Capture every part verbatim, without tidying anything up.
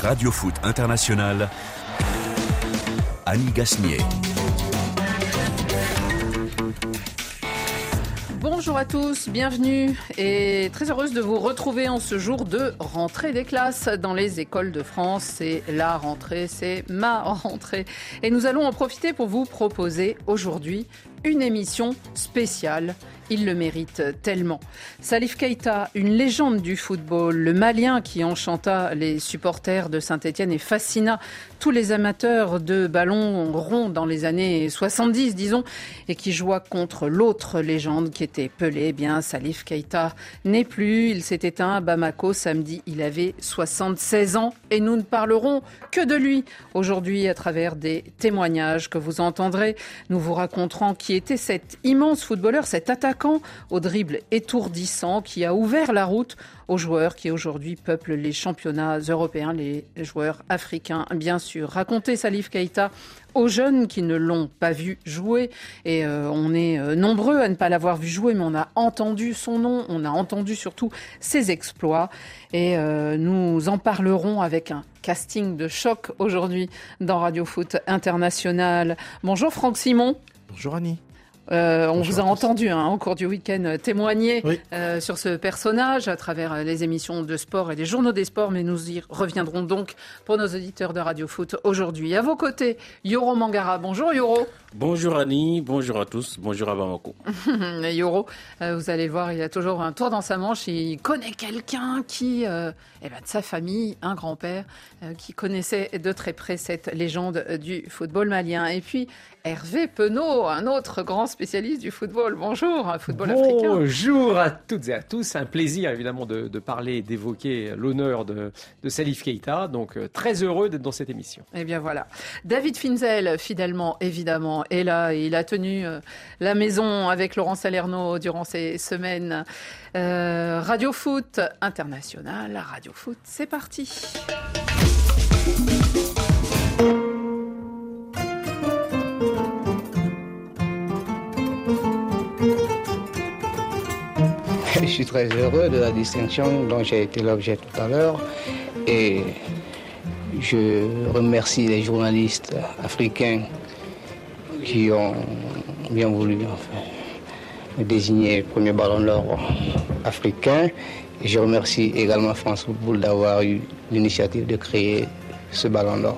Radio Foot International, Annie Gasnier. Bonjour à tous, bienvenue et très heureuse de vous retrouver en ce jour de rentrée des classes dans les écoles de France. C'est la rentrée, c'est ma rentrée. Et nous allons en profiter pour vous proposer aujourd'hui une émission spéciale. Il le mérite tellement. Salif Keita, une légende du football, le Malien qui enchanta les supporters de Saint-Étienne et fascina tous les amateurs de ballon rond dans les années soixante-dix, disons, et qui joua contre l'autre légende qui était Pelé. Eh bien, Salif Keita n'est plus. Il s'est éteint à Bamako samedi. Il avait soixante-seize ans et nous ne parlerons que de lui aujourd'hui à travers des témoignages que vous entendrez. Nous vous raconterons qui était cet immense footballeur, cet attaquant au dribble étourdissant qui a ouvert la route aux joueurs qui aujourd'hui peuplent les championnats européens, les joueurs africains bien sûr. Raconter Salif Keita aux jeunes qui ne l'ont pas vu jouer, et euh, on est euh, nombreux à ne pas l'avoir vu jouer, mais on a entendu son nom, on a entendu surtout ses exploits, et euh, nous en parlerons avec un casting de choc aujourd'hui dans Radio Foot International. Bonjour Franck Simon. Bonjour Annie. Euh, on vous a entendu hein, au cours du week-end témoigner oui. euh, sur ce personnage à travers les émissions de sport et les journaux des sports, mais nous y reviendrons donc pour nos auditeurs de Radio Foot aujourd'hui. À vos côtés, Yoro Mangara. Bonjour Yoro. Bonjour Annie, bonjour à tous, bonjour à Bamako. Yoro, euh, vous allez voir, il a toujours un tour dans sa manche, il connaît quelqu'un qui, euh, eh ben, de sa famille, un grand-père, euh, qui connaissait de très près cette légende du football malien. Et puis Hervé Penaud, un autre grand spécialiste du football. Bonjour, un football Bonjour africain. Bonjour à toutes et à tous. Un plaisir évidemment de, de parler et d'évoquer l'honneur de, de Salif Keita. Donc euh, très heureux d'être dans cette émission. Eh bien voilà. David Finzel, fidèlement évidemment, est là. Et il a tenu euh, la maison avec Laurent Salerno durant ces semaines. Euh, Radio Foot International, Radio Foot, c'est parti. Je suis très heureux de la distinction dont j'ai été l'objet tout à l'heure et je remercie les journalistes africains qui ont bien voulu enfin, me désigner le premier ballon d'or africain. Et je remercie également France Football d'avoir eu l'initiative de créer ce ballon d'or.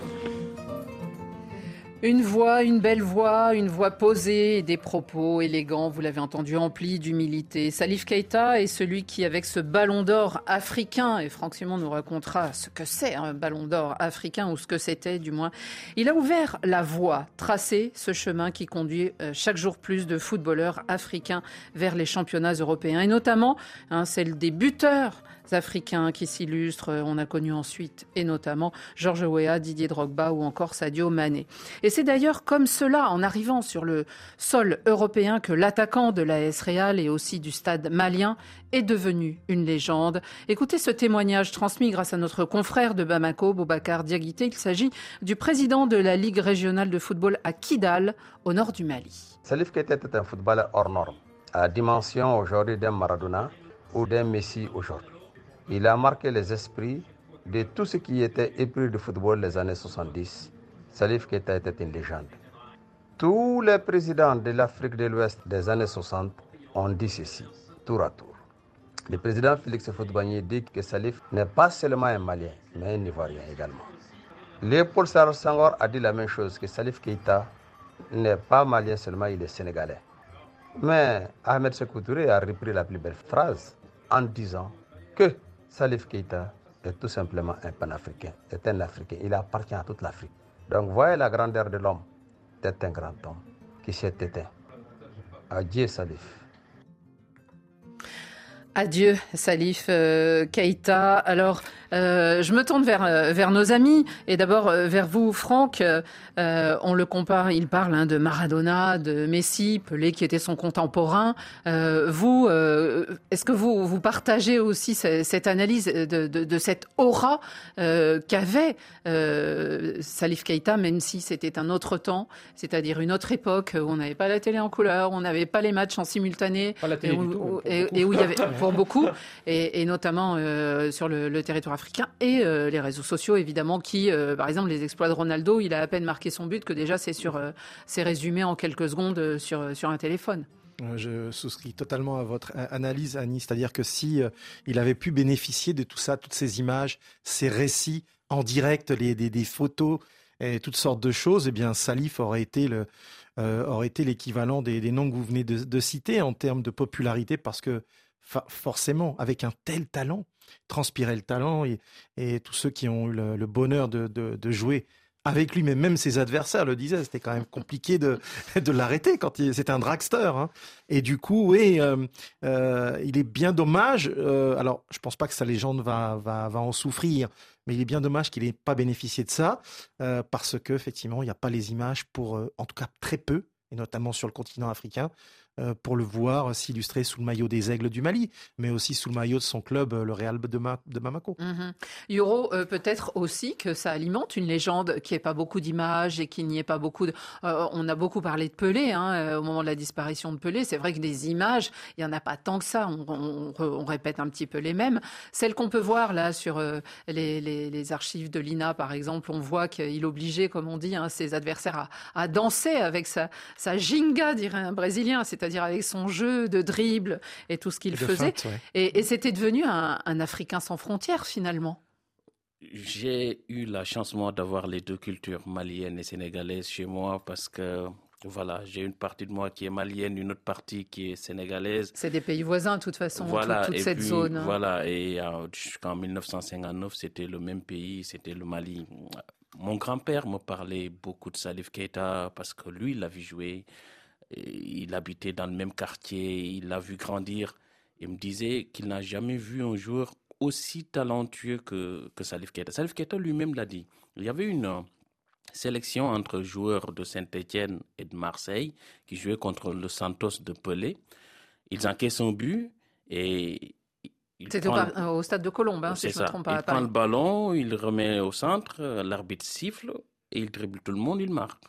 Une voix, une belle voix, une voix posée et des propos élégants, vous l'avez entendu, emplis d'humilité. Salif Keita est celui qui, avec ce ballon d'or africain, et Franck Simon nous racontera ce que c'est un ballon d'or africain, ou ce que c'était du moins, il a ouvert la voie, tracé ce chemin qui conduit chaque jour plus de footballeurs africains vers les championnats européens, et notamment hein, celle des buteurs africains qui s'illustrent. On a connu ensuite, et notamment, George Weah, Didier Drogba ou encore Sadio Mané. Et c'est d'ailleurs comme cela, en arrivant sur le sol européen, que l'attaquant de l'A S Real et aussi du stade malien est devenu une légende. Écoutez ce témoignage transmis grâce à notre confrère de Bamako, Boubacar Diaguité. Il s'agit du président de la Ligue régionale de football à Kidal, au nord du Mali. Salif Keita était un footballeur hors norme, à dimension aujourd'hui d'un Maradona ou d'un Messi aujourd'hui. Il a marqué les esprits de tous ceux qui étaient épris du football les années soixante-dix. Salif Keita était une légende. Tous les présidents de l'Afrique de l'Ouest des années soixante ont dit ceci, tour à tour. Le président Félix Houphouët-Boigny dit que Salif n'est pas seulement un Malien, mais un Ivoirien également. Léopold Sédar Senghor a dit la même chose, que Salif Keita n'est pas Malien seulement, il est Sénégalais. Mais Ahmed Sékou Touré a repris la plus belle phrase en disant que Salif Keita est tout simplement un panafricain, est un Africain, il appartient à toute l'Afrique. Donc voyez la grandeur de l'homme, c'est un grand homme qui s'est éteint. Adieu Salif. Adieu Salif euh, Keita. Alors, euh, je me tourne vers euh, vers nos amis et d'abord euh, vers vous, Franck. Euh, on le compare, il parle hein, de Maradona, de Messi, Pelé qui était son contemporain. Euh, vous, euh, est-ce que vous vous partagez aussi c- cette analyse de, de, de cette aura euh, qu'avait euh, Salif Keita, même si c'était un autre temps, c'est-à-dire une autre époque où on n'avait pas la télé en couleur, on n'avait pas les matchs en simultané, Pas la télé et où, du tout, où, et, et où il y avait pour beaucoup, et, et notamment euh, sur le, le territoire africain et euh, les réseaux sociaux, évidemment, qui, euh, par exemple, les exploits de Ronaldo, il a à peine marqué son but que déjà c'est, sur, euh, c'est résumé en quelques secondes sur, sur un téléphone. Je souscris totalement à votre analyse, Annie. C'est-à-dire que si euh, il avait pu bénéficier de tout ça, toutes ces images, ces récits en direct, les, des, des photos et toutes sortes de choses, eh bien, Salif aurait été le, euh, aurait été l'équivalent des, des noms que vous venez de, de citer en termes de popularité, parce que fa- forcément, avec un tel talent, transpirait le talent, et, et tous ceux qui ont eu le, le bonheur de, de, de jouer avec lui, mais même ses adversaires le disaient, c'était quand même compliqué de, de l'arrêter quand il, c'était un dragster. Hein. Et du coup, oui, euh, euh, il est bien dommage. Euh, alors, je pense pas que sa légende va, va, va en souffrir, mais il est bien dommage qu'il n'ait pas bénéficié de ça, euh, parce que effectivement, il n'y a pas les images pour, euh, en tout cas très peu, et notamment sur le continent africain, euh, pour le voir s'illustrer sous le maillot des Aigles du Mali, mais aussi sous le maillot de son club, le Real de, Ma- de Bamako. Mm-hmm. Yoro, euh, peut-être aussi que ça alimente une légende qui n'ait pas beaucoup d'images et qu'il n'y ait pas beaucoup de... Euh, on a beaucoup parlé de Pelé, hein, euh, au moment de la disparition de Pelé. C'est vrai que des images, il n'y en a pas tant que ça. On, on, on répète un petit peu les mêmes. Celles qu'on peut voir là sur euh, les, les, les archives de l'I N A, par exemple, on voit qu'il obligeait, comme on dit, hein, ses adversaires à, à danser avec sa, sa ginga, dirait un Brésilien, c'est-à-dire avec son jeu de dribble et tout ce qu'il faisait. Feinte, ouais. et, et c'était devenu un, un Africain sans frontières, finalement. J'ai eu la chance, moi, d'avoir les deux cultures, malienne et sénégalaise, chez moi, parce que, voilà, j'ai une partie de moi qui est malienne, une autre partie qui est sénégalaise. C'est des pays voisins, de toute façon, voilà, toute, toute et cette puis, zone. Hein. Voilà, et euh, jusqu'en dix-neuf cent cinquante-neuf, c'était le même pays, c'était le Mali. Mon grand-père me parlait beaucoup de Salif Keita, parce que lui, il l'a vu jouer. Il habitait dans le même quartier, il l'a vu grandir. Il me disait qu'il n'a jamais vu un joueur aussi talentueux que, que Salif Keita. Salif Keita lui-même l'a dit. Il y avait une sélection entre joueurs de Saint-Étienne et de Marseille qui jouaient contre le Santos de Pelé. Ils encaissent un but et... C'était prend... au, au stade de Colombes, hein, si je ne me trompe pas. Il prend le ballon, il le remet au centre, l'arbitre siffle et il dribble tout le monde, il marque.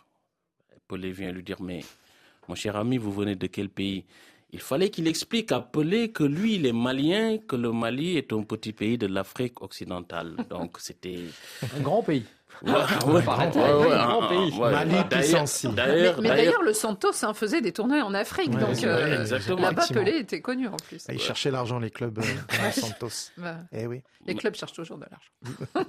Pelé vient lui dire, mais mon cher ami, vous venez de quel pays ? Il fallait qu'il explique à Pelé que lui, il est malien, que le Mali est un petit pays de l'Afrique occidentale. Donc, c'était... Un grand pays. Ouais, ouais, Par ouais, ouais, ouais, un grand pays. Ouais, Mali puissance. D'ailleurs, mais, mais d'ailleurs, le Santos hein, faisait des tournois en Afrique. Ouais, donc, euh, là-bas, Pelé était connu en plus. Et ils cherchaient l'argent, les clubs euh, Santos. Bah, eh oui. Les clubs cherchent toujours de l'argent.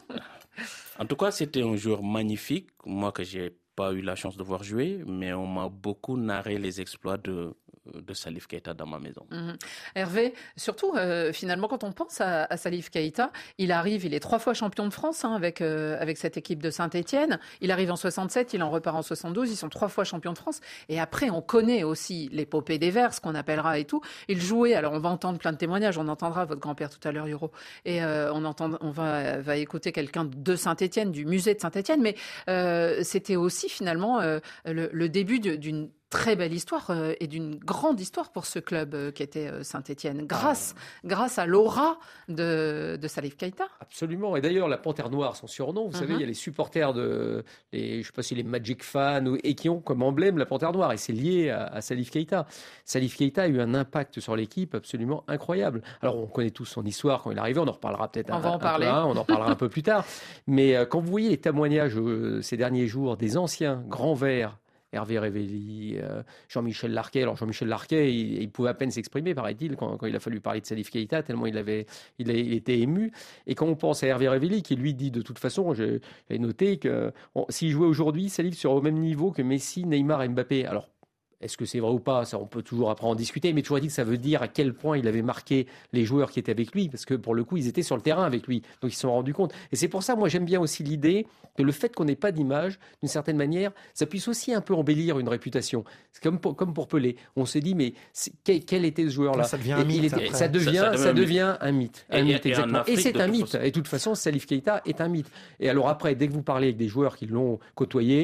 En tout cas, c'était un joueur magnifique. Moi, que j'ai pas eu la chance de voir jouer, mais on m'a beaucoup narré les exploits de, de Salif Keita dans ma maison. Mmh. Hervé, surtout, euh, finalement, quand on pense à, à Salif Keita, il arrive, il est trois fois champion de France hein, avec, euh, avec cette équipe de Saint-Étienne. Il arrive en soixante-sept, il en repart en soixante-douze, ils sont trois fois champions de France. Et après, on connaît aussi l'épopée des Verts, ce qu'on appellera et tout. Il jouait, alors on va entendre plein de témoignages, on entendra votre grand-père tout à l'heure, Yoro, et euh, on, entend, on va, va écouter quelqu'un de Saint-Étienne, du musée de Saint-Étienne, mais euh, c'était aussi finalement euh, le, le début de, d'une très belle histoire euh, et d'une grande histoire pour ce club euh, qui était euh, Saint-Étienne, grâce, grâce à l'aura de, de Salif Keita. Absolument. Et d'ailleurs, la Panthère Noire, son surnom, vous mm-hmm. savez, il y a les supporters de, les, je ne sais pas si les Magic fans, ou, et qui ont comme emblème la Panthère Noire. Et c'est lié à, à Salif Keita. Salif Keita a eu un impact sur l'équipe absolument incroyable. Alors, on connaît tous son histoire quand il est arrivé. On en reparlera peut-être on un, va en un parler. peu, hein, on en parlera un peu plus tard. Mais euh, quand vous voyez les témoignages euh, ces derniers jours des anciens grands verts, Hervé Révelli, euh, Jean-Michel Larquet. Alors Jean-Michel Larquet, il, il pouvait à peine s'exprimer, paraît-il, quand, quand il a fallu parler de Salif Keita, tellement il avait, il, a, il était ému. Et quand on pense à Hervé Révelli, qui lui dit de toute façon, j'ai, j'ai noté que on, s'il jouait aujourd'hui, Salif serait au même niveau que Messi, Neymar et Mbappé. Alors, est-ce que c'est vrai ou pas ? Ça, on peut toujours après en discuter, mais toujours dit que ça veut dire à quel point il avait marqué les joueurs qui étaient avec lui, parce que pour le coup, ils étaient sur le terrain avec lui, donc ils se sont rendus compte. Et c'est pour ça, moi, j'aime bien aussi l'idée que le fait qu'on n'ait pas d'image, d'une certaine manière, ça puisse aussi un peu embellir une réputation. C'est comme pour, comme pour Pelé. On s'est dit, mais quel, quel était ce joueur-là ? Ça devient un mythe. Était, ça devient, ça, ça, ça devient un mythe. Un et, mythe, et, exactement. et, et c'est un mythe. Façon. Et de toute façon, Salif Keita est un mythe. Et alors après, dès que vous parlez avec des joueurs qui l'ont côtoyé,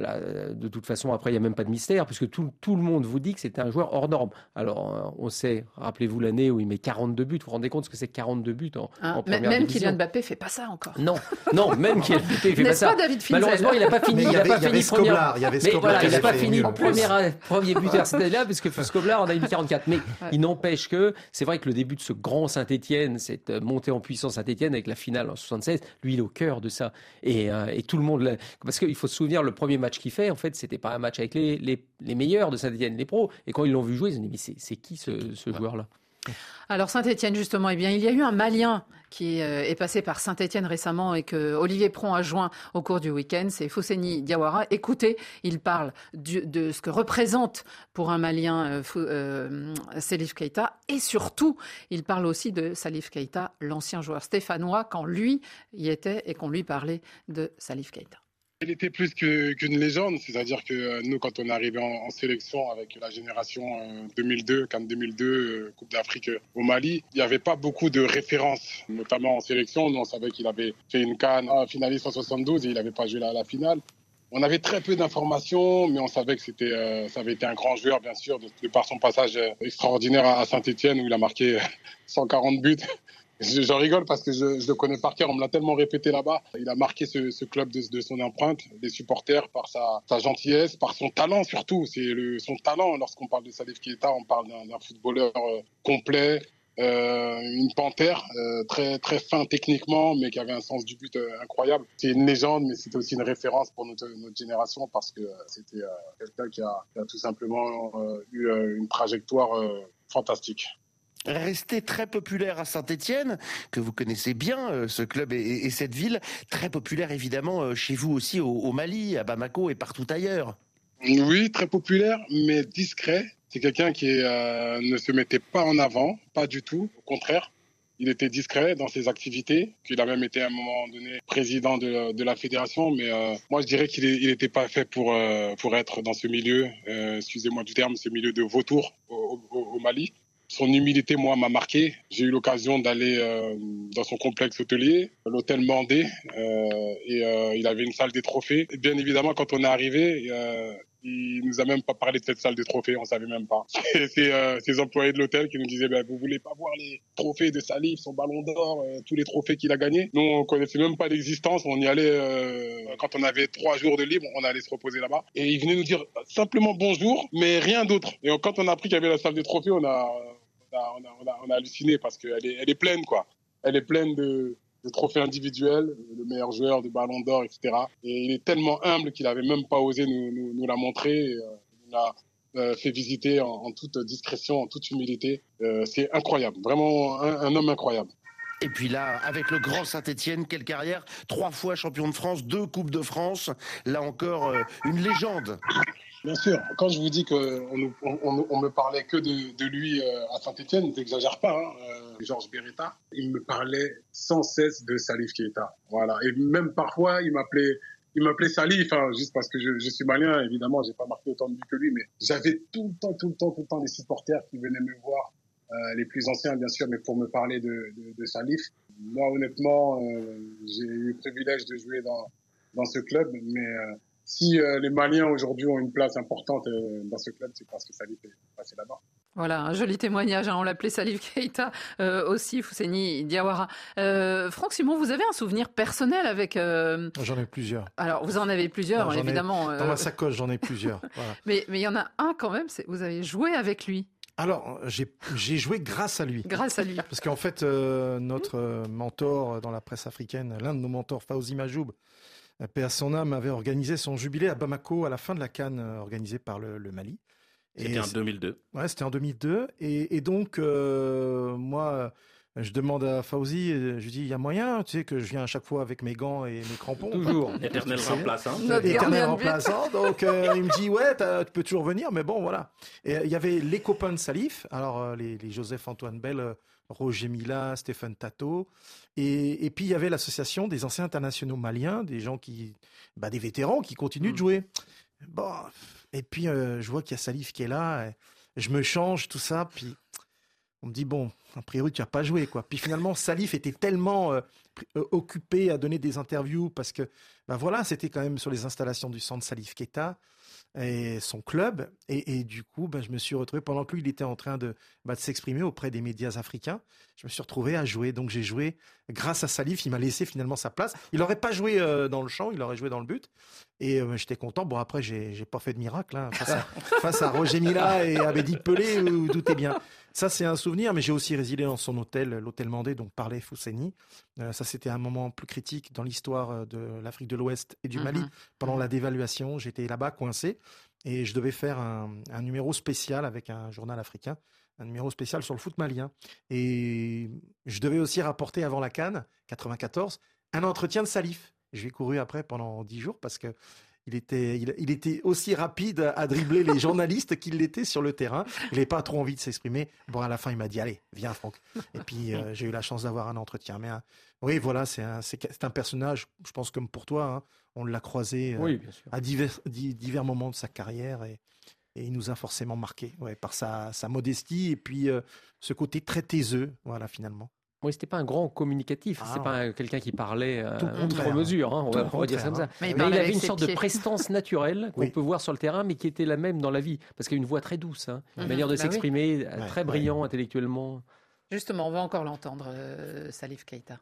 Là, de toute façon, après, il n'y a même pas de mystère, puisque tout, tout le monde vous dit que c'est un joueur hors norme. Alors, on sait, rappelez-vous l'année où il met quarante-deux buts. Vous vous rendez compte ce que c'est quarante-deux buts en, hein, en première même division. Kylian Mbappé ne fait pas ça encore. Non, non, même Kylian Mbappé ne fait pas ça. Pas David Finzel. Malheureusement, il n'a pas fini. Mais il y avait, n'a pas il y avait fini Skoblar, première... il y avait Mais Skoblar voilà, qui il n'a avait pas fait fini nul. premier, premier buteur cette année-là, parce que Skoblar en a mis quarante-quatre. Mais Ouais. il n'empêche que c'est vrai que le début de ce grand Saint-Étienne, cette montée en puissance Saint-Étienne avec la finale en soixante-seize, lui, il est au cœur de ça. Et, euh, et tout le monde, l'a... parce qu'il faut se souvenir, le premier match qu'il fait, en fait, c'était pas un match avec les, les, les meilleurs de Saint-Étienne, les pros. Et quand ils l'ont vu jouer, ils ont dit, mais c'est, c'est qui ce, ce joueur-là? Alors Saint-Étienne justement, eh bien il y a eu un Malien qui euh, est passé par Saint-Étienne récemment et que Olivier Pron a joint au cours du week-end, c'est Fousseni Diawara. Écoutez, il parle du, de ce que représente pour un Malien euh, euh, Salif Keita et surtout, il parle aussi de Salif Keita, l'ancien joueur stéphanois, quand lui y était et qu'on lui parlait de Salif Keita. Il était plus que, qu'une légende, c'est-à-dire que nous, quand on est arrivé en, en sélection avec la génération euh, deux mille deux, CAN deux mille deux, euh, Coupe d'Afrique euh, au Mali, il n'y avait pas beaucoup de références, notamment en sélection. Nous, on savait qu'il avait fait une CAN euh, finaliste en soixante-douze et il n'avait pas joué la, la finale. On avait très peu d'informations, mais on savait que c'était, euh, ça avait été un grand joueur, bien sûr, de, de par son passage euh, extraordinaire à, à Saint-Étienne où il a marqué cent quarante buts. J'en rigole parce que je, je le connais par cœur, on me l'a tellement répété là-bas. Il a marqué ce, ce club de, de son empreinte, les supporters, par sa, sa gentillesse, par son talent surtout. C'est le, son talent, lorsqu'on parle de Salif Keita, on parle d'un, d'un footballeur euh, complet, euh, une panthère, euh, très, très fin techniquement, mais qui avait un sens du but euh, incroyable. C'est une légende, mais c'était aussi une référence pour notre, notre génération parce que euh, c'était euh, quelqu'un qui a, qui a tout simplement euh, eu euh, une trajectoire euh, fantastique. Resté très populaire à Saint-Étienne, que vous connaissez bien, euh, ce club et, et cette ville, très populaire évidemment euh, chez vous aussi au, au Mali, à Bamako et partout ailleurs. Oui, très populaire, mais discret. C'est quelqu'un qui euh, ne se mettait pas en avant, pas du tout, au contraire. Il était discret dans ses activités, qu'il a même été à un moment donné président de, de la fédération, mais euh, moi je dirais qu'il n'était pas fait pour, euh, pour être dans ce milieu, euh, excusez-moi du terme, ce milieu de vautour au, au, au Mali. Son humilité, moi, m'a marqué. J'ai eu l'occasion d'aller euh, dans son complexe hôtelier, l'hôtel Mandé, euh, et euh, il avait une salle des trophées. Et bien évidemment, quand on est arrivé, euh, il nous a même pas parlé de cette salle des trophées, on savait même pas. Et c'est euh, ces employés de l'hôtel qui nous disaient ben, « Vous voulez pas voir les trophées de Salif, son ballon d'or, euh, tous les trophées qu'il a gagnés ?» Nous, on connaissait même pas l'existence. On y allait, euh, quand on avait trois jours de libre, on allait se reposer là-bas. Et il venait nous dire simplement bonjour, mais rien d'autre. Et quand on a appris qu'il y avait la salle des trophées, on a... On a, on, a, on, a, on a halluciné parce qu'elle est, elle est pleine, quoi. Elle est pleine de, de trophées individuels, le meilleur joueur, de ballon d'or, et cetera. Et il est tellement humble qu'il n'avait même pas osé nous, nous, nous la montrer. Et, euh, il l'a euh, fait visiter en, en toute discrétion, en toute humilité. Euh, c'est incroyable, vraiment un, un homme incroyable. Et puis là, avec le grand Saint-Étienne, quelle carrière, trois fois champion de France, deux Coupes de France, là encore euh, une légende. Bien sûr, quand je vous dis qu'on on, on, on me parlait que de, de lui euh, à Saint-Étienne, je n'exagère pas, hein, euh, Georges Beretta, il me parlait sans cesse de Salif Keita. Voilà. Et même parfois, il m'appelait, il m'appelait Salif, hein, juste parce que je, je suis malien, évidemment, j'ai pas marqué autant de buts que lui, mais j'avais tout le temps, tout le temps, tout le temps des supporters qui venaient me voir, euh, les plus anciens bien sûr, mais pour me parler de, de, de Salif. Moi, honnêtement, euh, j'ai eu le privilège de jouer dans, dans ce club, mais... Euh, Si euh, les Maliens aujourd'hui ont une place importante euh, dans ce club, c'est parce que Salif est passé là-bas. Voilà, un joli témoignage, hein, on l'appelait Salif Keita euh, aussi, Fousseni Diawara. Euh, Franck Simon, vous avez un souvenir personnel avec... Euh... J'en ai plusieurs. Alors, vous en avez plusieurs, Alors, évidemment. Ai, dans euh... ma sacoche, j'en ai plusieurs. Voilà. Mais mais il y en a un quand même, c'est, vous avez joué avec lui. Alors, j'ai, j'ai joué grâce à lui. Grâce à lui. Parce qu'en fait, euh, notre euh, mentor dans la presse africaine, l'un de nos mentors, Fawzi Majoub, paix à son âme, avait organisé son jubilé à Bamako à la fin de la CAN organisée par le, le Mali. C'était et en deux mille deux. Ouais, c'était en deux mille deux. Et, et donc, euh, moi, je demande à Fawzi, je lui dis, il y a moyen, tu sais, que je viens à chaque fois avec mes gants et mes crampons. Toujours. Éternel remplaçant. Éternel remplaçant. Donc, euh, il me dit, ouais, tu peux toujours venir, mais bon, voilà. Et il y avait les copains de Salif, alors les, les Joseph-Antoine Bell, Roger Mila, Stéphane Tato. Et, et puis, il y avait l'association des anciens internationaux maliens, des gens qui, bah, des vétérans qui continuent mmh. de jouer. Bon. Et puis, euh, je vois qu'il y a Salif qui est là. Je me change, tout ça. Puis, on me dit, bon, a priori, tu n'as pas joué, quoi. Puis finalement, Salif était tellement euh, euh, occupé à donner des interviews parce que, ben voilà, c'était quand même sur les installations du centre Salif Keita et son club. Et, et du coup, ben, je me suis retrouvé, pendant que lui, il était en train de, ben, de s'exprimer auprès des médias africains, je me suis retrouvé à jouer. Donc, j'ai joué grâce à Salif. Il m'a laissé finalement sa place. Il n'aurait pas joué euh, dans le champ, il aurait joué dans le but. Et euh, j'étais content. Bon, après, j'ai, j'ai pas fait de miracle hein, face, à, face à Roger Mila et Abedi Pelé, vous vous doutez bien. Ça, c'est un souvenir, mais j'ai aussi résidé dans son hôtel, l'hôtel Mandé, donc par les Fousseni. Euh, ça, c'était un moment plus critique dans l'histoire de l'Afrique de l'Ouest et du Mali. Mmh. Pendant la dévaluation, j'étais là-bas, coincé, et je devais faire un, un numéro spécial avec un journal africain, un numéro spécial sur le foot malien. Et je devais aussi rapporter avant la CAN quatre-vingt-quatorze un entretien de Salif. Je l'ai couru après pendant dix jours parce que Il était, il, il était aussi rapide à dribbler les journalistes qu'il l'était sur le terrain. Il n'avait pas trop envie de s'exprimer. Bon, à la fin, il m'a dit, allez, viens, Franck. Et puis, euh, j'ai eu la chance d'avoir un entretien. Mais un, oui, voilà, c'est un, c'est, c'est un personnage, je pense, comme pour toi, hein, on l'a croisé euh, oui, bien sûr. à divers, divers moments de sa carrière. Et, et il nous a forcément marqué ouais, par sa, sa modestie et puis euh, ce côté très taiseux, voilà, finalement. Oui, c'était pas un grand communicatif, Ah, c'est pas un, quelqu'un qui parlait euh, outre contraire, mesure, hein, on, va, on va dire ça comme ça. Mais, mais il, il avait une sorte pieds. de prestance naturelle qu'on oui. peut voir sur le terrain, mais qui était la même dans la vie, parce qu'il a une voix très douce, hein, une mmh. manière de bah s'exprimer, oui. très ouais, brillant ouais. intellectuellement. Justement, on va encore l'entendre, euh, Salif Keita.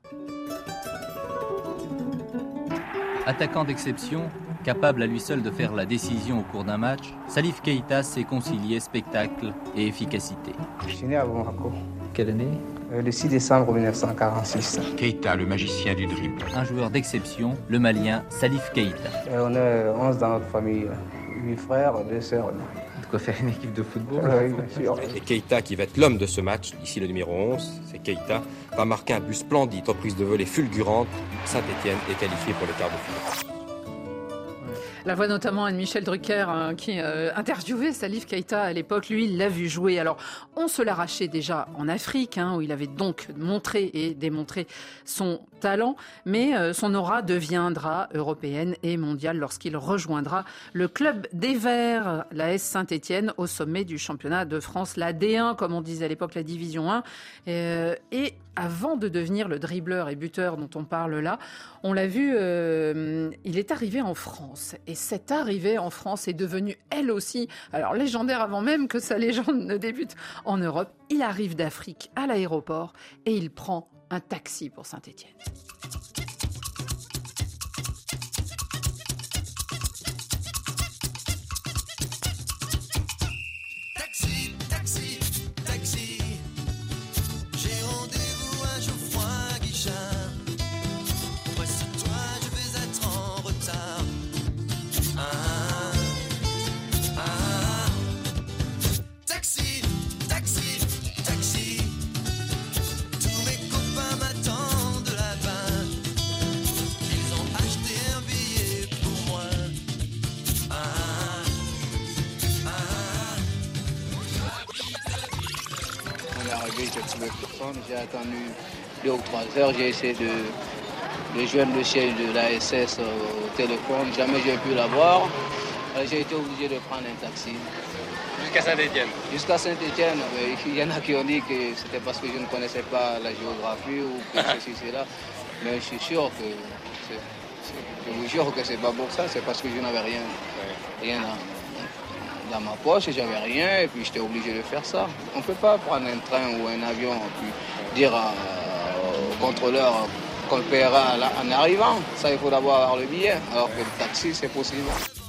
Attaquant d'exception, capable à lui seul de faire la décision au cours d'un match, Salif Keita sait concilier spectacle et efficacité. Je suis né à Bamako. Quelle année ? Le six décembre mille neuf cent quarante-six. Keita, le magicien du dribble. Un joueur d'exception, le Malien Salif Keita. On est onze dans notre famille, huit frères, deux sœurs. De quoi faire une équipe de football ? Oui, bien sûr. Et Keita, qui va être l'homme de ce match, ici le numéro onze, c'est Keita, va marquer un but splendide, reprise de volée fulgurante. Saint-Etienne est qualifié pour le quart de finale. La voix notamment de Michel Drucker hein, qui euh, interviewait Salif Keita à l'époque. Lui, il l'a vu jouer. Alors, on se l'arrachait déjà en Afrique, hein, où il avait donc montré et démontré son talent, mais euh, son aura deviendra européenne et mondiale lorsqu'il rejoindra le club des Verts, l'A S Saint-Etienne, au sommet du championnat de France, la D un, comme on disait à l'époque, la Division un. Euh, et avant de devenir le dribbleur et buteur dont on parle là, on l'a vu, euh, il est arrivé en France. Et cette arrivée en France est devenue, elle aussi, alors légendaire avant même que sa légende ne débute en Europe. Il arrive d'Afrique à l'aéroport et il prend un taxi pour Saint-Etienne. J'ai attendu deux ou trois heures, j'ai essayé de, de joindre le siège de l'A S S au téléphone, jamais j'ai pu l'avoir. J'ai été obligé de prendre un taxi. Jusqu'à Saint-Etienne Jusqu'à Saint-Etienne, il y en a qui ont dit que c'était parce que je ne connaissais pas la géographie ou que ceci, cela. Mais je suis sûr que, c'est, c'est, je vous jure que c'est pas pour ça, c'est parce que je n'avais rien, rien dans, dans ma poche, j'avais rien et puis j'étais obligé de faire ça. On ne peut pas prendre un train ou un avion et puis dire à, au contrôleur qu'on le paiera en arrivant. Ça, il faut d'abord avoir le billet, alors que le taxi, c'est possible.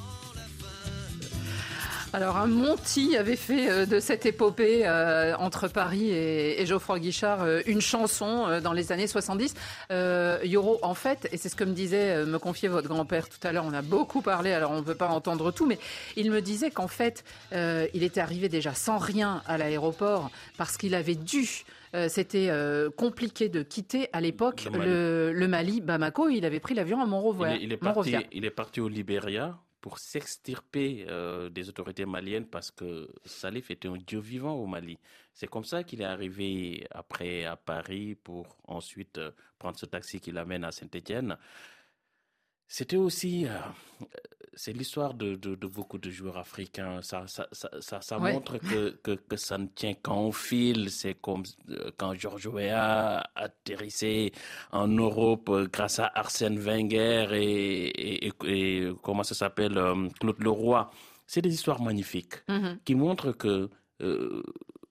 Alors, un Monty avait fait de cette épopée euh, entre Paris et, et Geoffroy Guichard euh, une chanson euh, dans les années soixante-dix. Euh, Yoro, en fait, et c'est ce que me disait, euh, me confiait votre grand-père tout à l'heure, on a beaucoup parlé, alors on ne peut pas entendre tout, mais il me disait qu'en fait, euh, il était arrivé déjà sans rien à l'aéroport parce qu'il avait dû... Euh, c'était euh, compliqué de quitter à l'époque le Mali, le, le Mali Bamako. Il avait pris l'avion à Monrovia. Il est, il est, parti, il est parti au Libéria pour s'extirper euh, des autorités maliennes parce que Salif était un dieu vivant au Mali. C'est comme ça qu'il est arrivé après à Paris pour ensuite euh, prendre ce taxi qui l'amène à Saint-Etienne. C'était aussi, euh, c'est l'histoire de, de, de beaucoup de joueurs africains. Ça, ça, ça, ça, ça ouais. montre que, que, que ça ne tient qu'en fil. C'est comme quand Georges Weah atterrissait en Europe grâce à Arsène Wenger et, et, et, et comment ça s'appelle, Claude Leroy. C'est des histoires magnifiques mm-hmm. qui montrent que euh,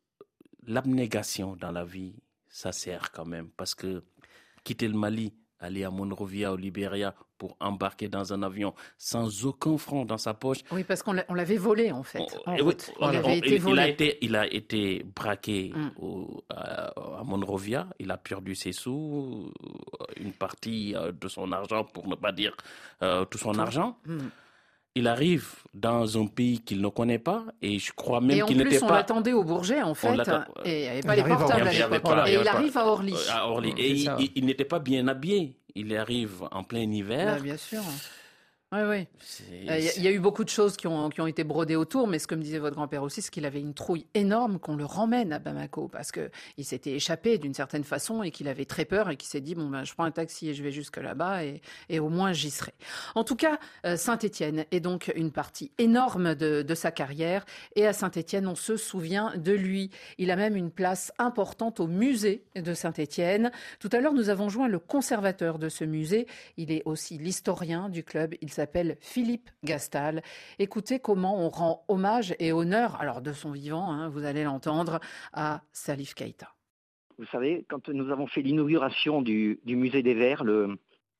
l'abnégation dans la vie, ça sert quand même. Parce que quitter le Mali, aller à Monrovia au Libéria pour embarquer dans un avion sans aucun franc dans sa poche. Oui, parce qu'on l'avait volé en fait. En oui, il, on, avait on, été il, volé. Il, a été, il a été braqué mm. au, à, à Monrovia. Il a perdu ses sous, une partie de son argent, pour ne pas dire euh, tout son tout. argent. Mm. Il arrive dans un pays qu'il ne connaît pas et je crois même qu'il n'était pas... Et en plus, on l'attendait au Bourget, en fait, et il n'y avait pas les portables à l'époque. Et il arrive à Orly. À Orly. Et il, il, il n'était pas bien habillé. Il arrive en plein hiver. Bah, bien sûr. Oui, oui. Il y, y a eu beaucoup de choses qui ont, qui ont été brodées autour, mais ce que me disait votre grand-père aussi, c'est qu'il avait une trouille énorme qu'on le ramène à Bamako, parce qu'il s'était échappé d'une certaine façon et qu'il avait très peur et qu'il s'est dit, bon, ben, je prends un taxi et je vais jusque là-bas et, et au moins j'y serai. En tout cas, euh, Saint-Étienne est donc une partie énorme de, de sa carrière et à Saint-Étienne, on se souvient de lui. Il a même une place importante au musée de Saint-Étienne. Tout à l'heure, nous avons joint le conservateur de ce musée. Il est aussi l'historien du club. Il s'appelle Philippe Gastal. Écoutez comment on rend hommage et honneur, alors de son vivant, hein, vous allez l'entendre, à Salif Keïta. Vous savez, quand nous avons fait l'inauguration du, du musée des Verts le,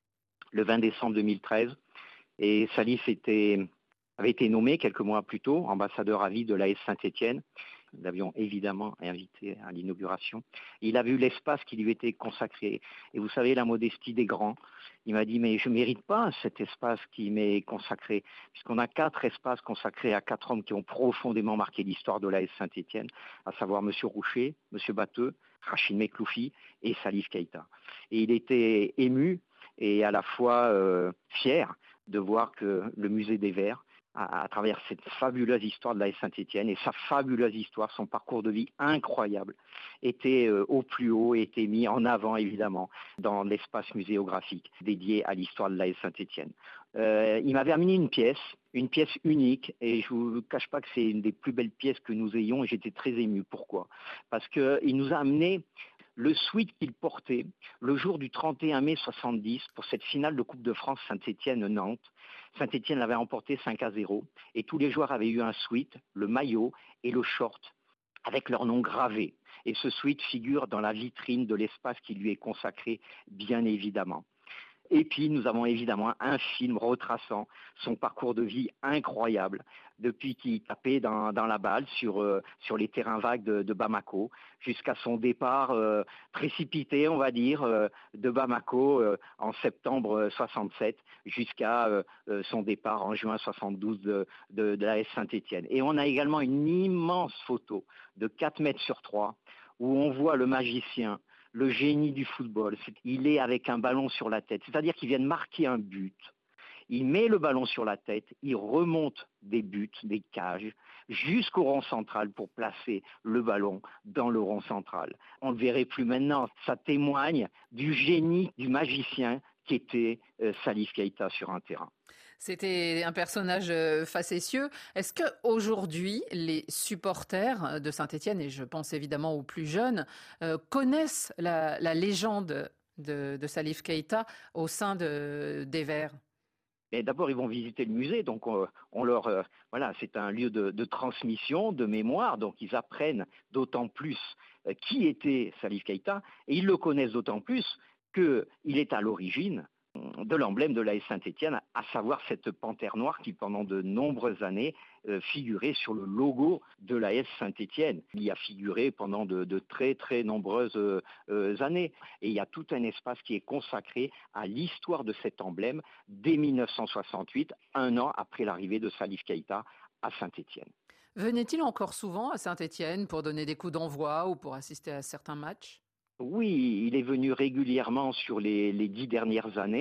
le vingt décembre deux mille treize, et Salif était, avait été nommé quelques mois plus tôt ambassadeur à vie de l'A S Saint-Étienne. Nous l'avions évidemment invité à l'inauguration. Il avait eu l'espace qui lui était consacré. Et vous savez, la modestie des grands. Il m'a dit, mais je ne mérite pas cet espace qui m'est consacré, puisqu'on a quatre espaces consacrés à quatre hommes qui ont profondément marqué l'histoire de l'A S Saint-Étienne, à savoir M. Roucher, M. Batteux, Rachid Mekloufi et Salif Keïta. Et il était ému et à la fois euh, fier de voir que le musée des Verts, à, à travers cette fabuleuse histoire de l'A S Saint-Étienne et sa fabuleuse histoire, son parcours de vie incroyable, était euh, au plus haut et était mis en avant évidemment dans l'espace muséographique dédié à l'histoire de l'A S Saint-Étienne. Euh, il m'avait amené une pièce, une pièce unique, et je ne vous cache pas que c'est une des plus belles pièces que nous ayons et j'étais très ému. Pourquoi ? Parce qu'il nous a amené le sweat qu'il portait le jour du trente et un mai soixante-dix pour cette finale de Coupe de France Saint-Étienne-Nantes. Saint-Étienne l'avait emporté cinq à zéro et tous les joueurs avaient eu un sweat, le maillot et le short avec leur nom gravé. Et ce sweat figure dans la vitrine de l'espace qui lui est consacré, bien évidemment. Et puis, nous avons évidemment un film retraçant son parcours de vie incroyable, depuis qu'il tapait dans, dans la balle sur, euh, sur les terrains vagues de, de Bamako, jusqu'à son départ euh, précipité, on va dire, euh, de Bamako euh, en septembre soixante-sept, jusqu'à euh, son départ en juin soixante-douze de, de, de l'A S Saint-Étienne. Et on a également une immense photo de quatre mètres sur trois, où on voit le magicien, le génie du football. Il est avec un ballon sur la tête, c'est-à-dire qu'il vient de marquer un but. Il met le ballon sur la tête, il remonte des buts, des cages, jusqu'au rond central pour placer le ballon dans le rond central. On ne le verrait plus maintenant. Ça témoigne du génie du magicien qui était euh, Salif Keïta sur un terrain. C'était un personnage facétieux. Est-ce qu'aujourd'hui, les supporters de Saint-Étienne, et je pense évidemment aux plus jeunes, euh, connaissent la, la légende de, de Salif Keïta au sein de, des Verts ? Mais d'abord, ils vont visiter le musée, donc on, on leur, euh, voilà, c'est un lieu de, de transmission, de mémoire, donc ils apprennent d'autant plus euh, qui était Salif Keïta, et ils le connaissent d'autant plus qu'il est à l'origine de l'emblème de l'A S Saint-Étienne, à savoir cette panthère noire qui, pendant de nombreuses années, euh, figurait sur le logo de l'A S Saint-Étienne. Il y a figuré pendant de, de très, très nombreuses euh, années. Et il y a tout un espace qui est consacré à l'histoire de cet emblème dès mille neuf cent soixante-huit, un an après l'arrivée de Salif Keïta à Saint-Étienne. Venait-il encore souvent à Saint-Étienne pour donner des coups d'envoi ou pour assister à certains matchs ? Oui, il est venu régulièrement sur les, les dix dernières années,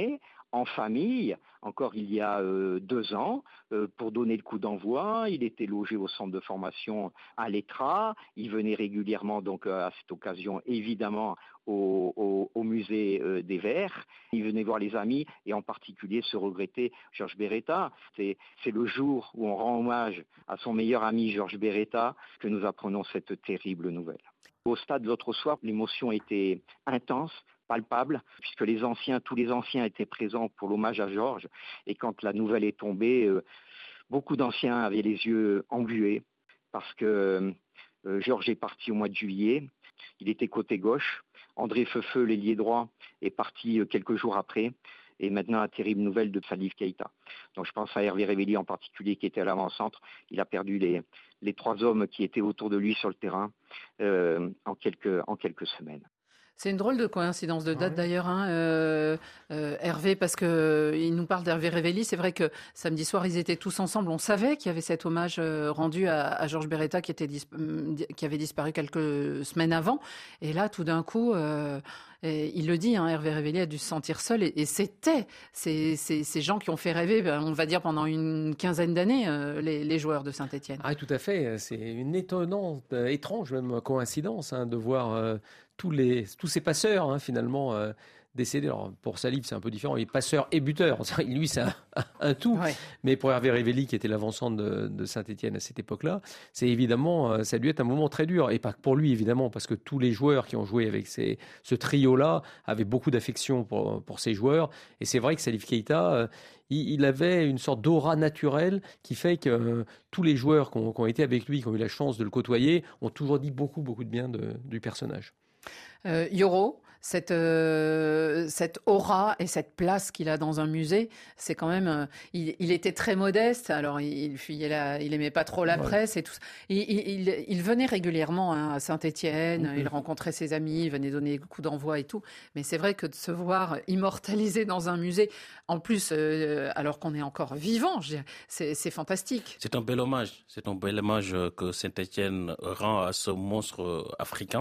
en famille, encore il y a euh, deux ans, euh, pour donner le coup d'envoi. Il était logé au centre de formation à l'E T R A. Il venait régulièrement, donc euh, à cette occasion, évidemment, au, au, au musée euh, des Verts. Il venait voir les amis et en particulier se regretter Georges Beretta. C'est, c'est le jour où on rend hommage à son meilleur ami Georges Beretta que nous apprenons cette terrible nouvelle. Au stade l'autre soir, l'émotion était intense, palpable, puisque les anciens, tous les anciens étaient présents pour l'hommage à Georges. Et quand la nouvelle est tombée, euh, beaucoup d'anciens avaient les yeux englués parce que euh, Georges est parti au mois de juillet. Il était côté gauche. André Feufeu, l'ailier droit, est parti euh, quelques jours après. Et maintenant, la terrible nouvelle de Salif Keita. Donc je pense à Hervé Révéli en particulier qui était à l'avant-centre. Il a perdu les, les trois hommes qui étaient autour de lui sur le terrain euh, en, quelques, en quelques semaines. C'est une drôle de coïncidence de date Ah oui. d'ailleurs, hein, euh, euh, Hervé, parce que euh, il nous parle d'Hervé Révéli. C'est vrai que samedi soir, ils étaient tous ensemble. On savait qu'il y avait cet hommage euh, rendu à, à Georges Beretta qui, était disp- qui avait disparu quelques semaines avant. Et là, tout d'un coup, euh, et il le dit, hein, Hervé Révéli a dû se sentir seul. Et, et c'était ces, ces, ces gens qui ont fait rêver, on va dire, pendant une quinzaine d'années, euh, les, les joueurs de Saint-Étienne. Ah, tout à fait. C'est une étonnante, euh, étrange même coïncidence hein, de voir euh, tous, les, tous ces passeurs hein, finalement euh, décédés. Alors, pour Salif, c'est un peu différent. Il est passeur et buteur. Lui, c'est un, un tout. Ouais. Mais pour Hervé Révéli, qui était l'avant-centre de, de Saint-Étienne à cette époque-là, c'est évidemment, euh, ça a dû être un moment très dur. Et pas que pour lui, évidemment, parce que tous les joueurs qui ont joué avec ces, ce trio-là avaient beaucoup d'affection pour, pour ces joueurs. Et c'est vrai que Salif Keita, euh, il, il avait une sorte d'aura naturelle qui fait que euh, tous les joueurs qui ont, qui ont été avec lui, qui ont eu la chance de le côtoyer, ont toujours dit beaucoup, beaucoup de bien de, du personnage. Euh, Yoro, cette, euh, cette aura et cette place qu'il a dans un musée, c'est quand même. Euh, il, il était très modeste. Alors, il, il fuyait la, il aimait pas trop la Ouais. presse et tout ça. Il, il, il, il venait régulièrement hein, à Saint-Étienne. Mhm. Il rencontrait ses amis, il venait donner des coups d'envoi et tout. Mais c'est vrai que de se voir immortalisé dans un musée, en plus, euh, alors qu'on est encore vivant, je dirais, c'est, c'est fantastique. C'est un bel hommage. C'est un bel hommage que Saint-Étienne rend à ce monstre africain.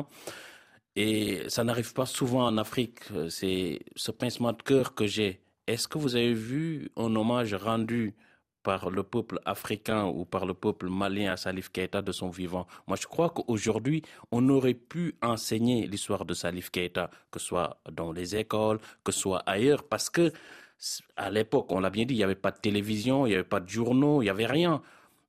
Et ça n'arrive pas souvent en Afrique. C'est ce pincement de cœur que j'ai. Est-ce que vous avez vu un hommage rendu par le peuple africain ou par le peuple malien à Salif Keita de son vivant? Moi, je crois qu'aujourd'hui, on aurait pu enseigner l'histoire de Salif Keita, que ce soit dans les écoles, que ce soit ailleurs, parce que à l'époque, on l'a bien dit, il n'y avait pas de télévision, il n'y avait pas de journaux, il n'y avait rien.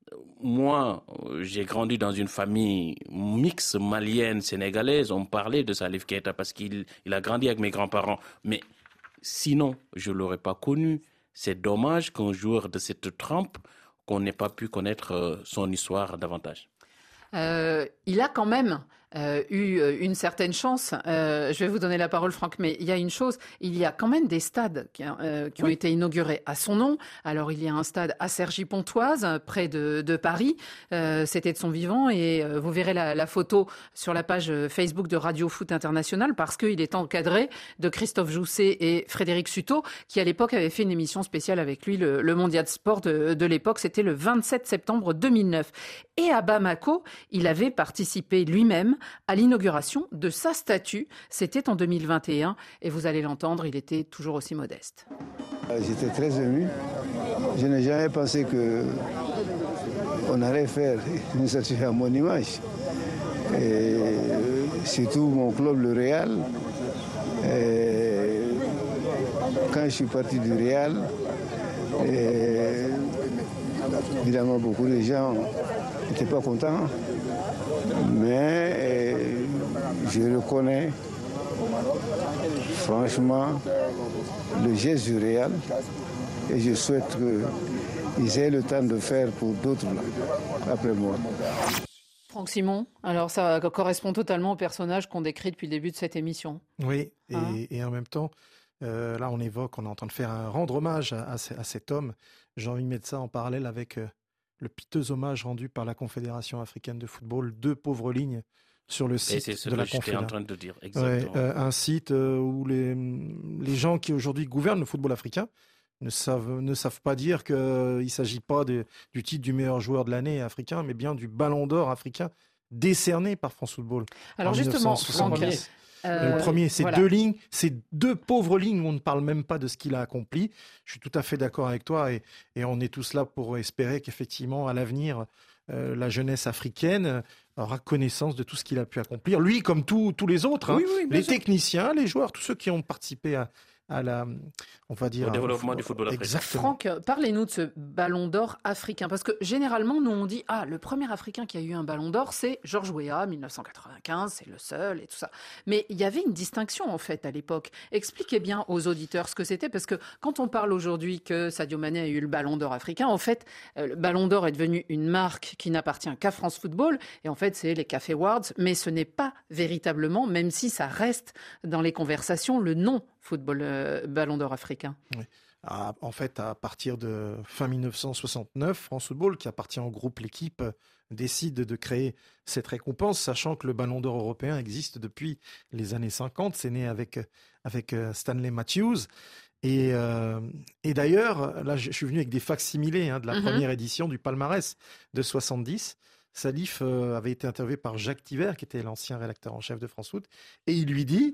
Moi, j'ai grandi dans une famille mixte malienne, sénégalaise. On parlait de Salif Keita parce qu'il il a grandi avec mes grands-parents. Mais sinon, je ne l'aurais pas connu. C'est dommage qu'un joueur de cette trempe, qu'on n'ait pas pu connaître son histoire davantage. Euh, il a quand même euh, eu une certaine chance. Euh, je vais vous donner la parole, Franck, mais il y a une chose, il y a quand même des stades qui, euh, qui ont oui. été inaugurés à son nom. Alors, il y a un stade à Cergy-Pontoise, près de, de Paris. Euh, c'était de son vivant et euh, vous verrez la, la photo sur la page Facebook de Radio Foot International parce qu'il est encadré de Christophe Jousset et Frédéric Sutot, qui à l'époque avait fait une émission spéciale avec lui, le, le Mondial Sport de, de l'époque. C'était le vingt-sept septembre deux mille neuf. Et à Bamako, il avait participé lui-même à l'inauguration de sa statue. C'était en deux mille vingt et un et vous allez l'entendre, il était toujours aussi modeste. J'étais très ému. Je n'ai jamais pensé qu'on allait faire une statue à mon image. Et surtout mon club, le Real. Et quand je suis parti du Real, et évidemment beaucoup de gens n'étaient pas contents. Mais euh, je reconnais franchement le geste du Real et je souhaite qu'ils aient le temps de faire pour d'autres là, après moi. Franck Simon, alors ça correspond totalement au personnage qu'on décrit depuis le début de cette émission. Oui, et, hein et en même temps, euh, là on évoque, on est en train de faire un rendre hommage à, à, à cet homme. J'ai envie de mettre ça en parallèle avec... Euh, le piteux hommage rendu par la Confédération africaine de football, deux pauvres lignes sur le site c'est ce de la que j'étais en Confédération. train de dire, exactement. Ouais, euh, un site euh, où les, les gens qui aujourd'hui gouvernent le football africain ne savent, ne savent pas dire qu'il ne s'agit pas de, du titre du meilleur joueur de l'année africain, mais bien du ballon d'or africain décerné par France Football. Alors justement, Franck, Euh, le premier, c'est voilà. deux lignes, c'est deux pauvres lignes où on ne parle même pas de ce qu'il a accompli. Je suis tout à fait d'accord avec toi et, et on est tous là pour espérer qu'effectivement, à l'avenir, euh, la jeunesse africaine aura connaissance de tout ce qu'il a pu accomplir. Lui, comme tous tous les autres, hein, oui, oui, les sûr. techniciens, les joueurs, tous ceux qui ont participé à, à la, on va dire, au développement au, du football africain. Exactement. Franck, parlez-nous de ce ballon d'or africain, parce que généralement, nous on dit ah le premier Africain qui a eu un ballon d'or, c'est Georges Weah, dix-neuf cent quatre-vingt-quinze, c'est le seul et tout ça. Mais il y avait une distinction en fait à l'époque. Expliquez bien aux auditeurs ce que c'était, parce que quand on parle aujourd'hui que Sadio Mané a eu le ballon d'or africain, en fait, le ballon d'or est devenu une marque qui n'appartient qu'à France Football, et en fait c'est les Café Awards, mais ce n'est pas véritablement, même si ça reste dans les conversations, le nom football euh, ballon d'or africain. Oui. À, en fait, à partir de fin dix-neuf cent soixante-neuf, France Football, qui appartient au groupe L'Équipe, décide de créer cette récompense, sachant que le ballon d'or européen existe depuis les années cinquante. C'est né avec, avec Stanley Matthews. Et, euh, et d'ailleurs, là, je suis venu avec des facsimilés hein, de la mm-hmm. première édition du palmarès de soixante-dix. Salif euh, avait été interviewé par Jacques Tiver, qui était l'ancien rédacteur en chef de France Foot, et il lui dit,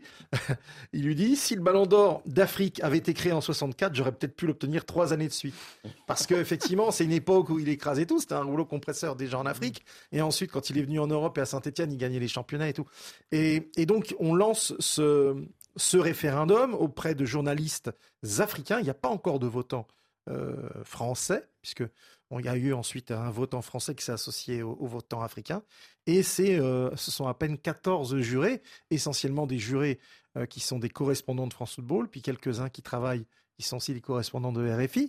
il lui dit, si le Ballon d'Or d'Afrique avait été créé en soixante-quatre, j'aurais peut-être pu l'obtenir trois années de suite, parce que effectivement, c'est une époque où il écrasait tout. C'était un rouleau compresseur déjà en Afrique, et ensuite, quand il est venu en Europe et à Saint-Étienne, il gagnait les championnats et tout. Et, et donc, on lance ce, ce référendum auprès de journalistes africains. Il n'y a pas encore de votants euh, français, puisque Bon, il y a eu ensuite un votant français qui s'est associé aux, aux votants africains. Et c'est, euh, ce sont à peine quatorze jurés, essentiellement des jurés euh, qui sont des correspondants de France Football, puis quelques-uns qui travaillent, qui sont aussi des correspondants de R F I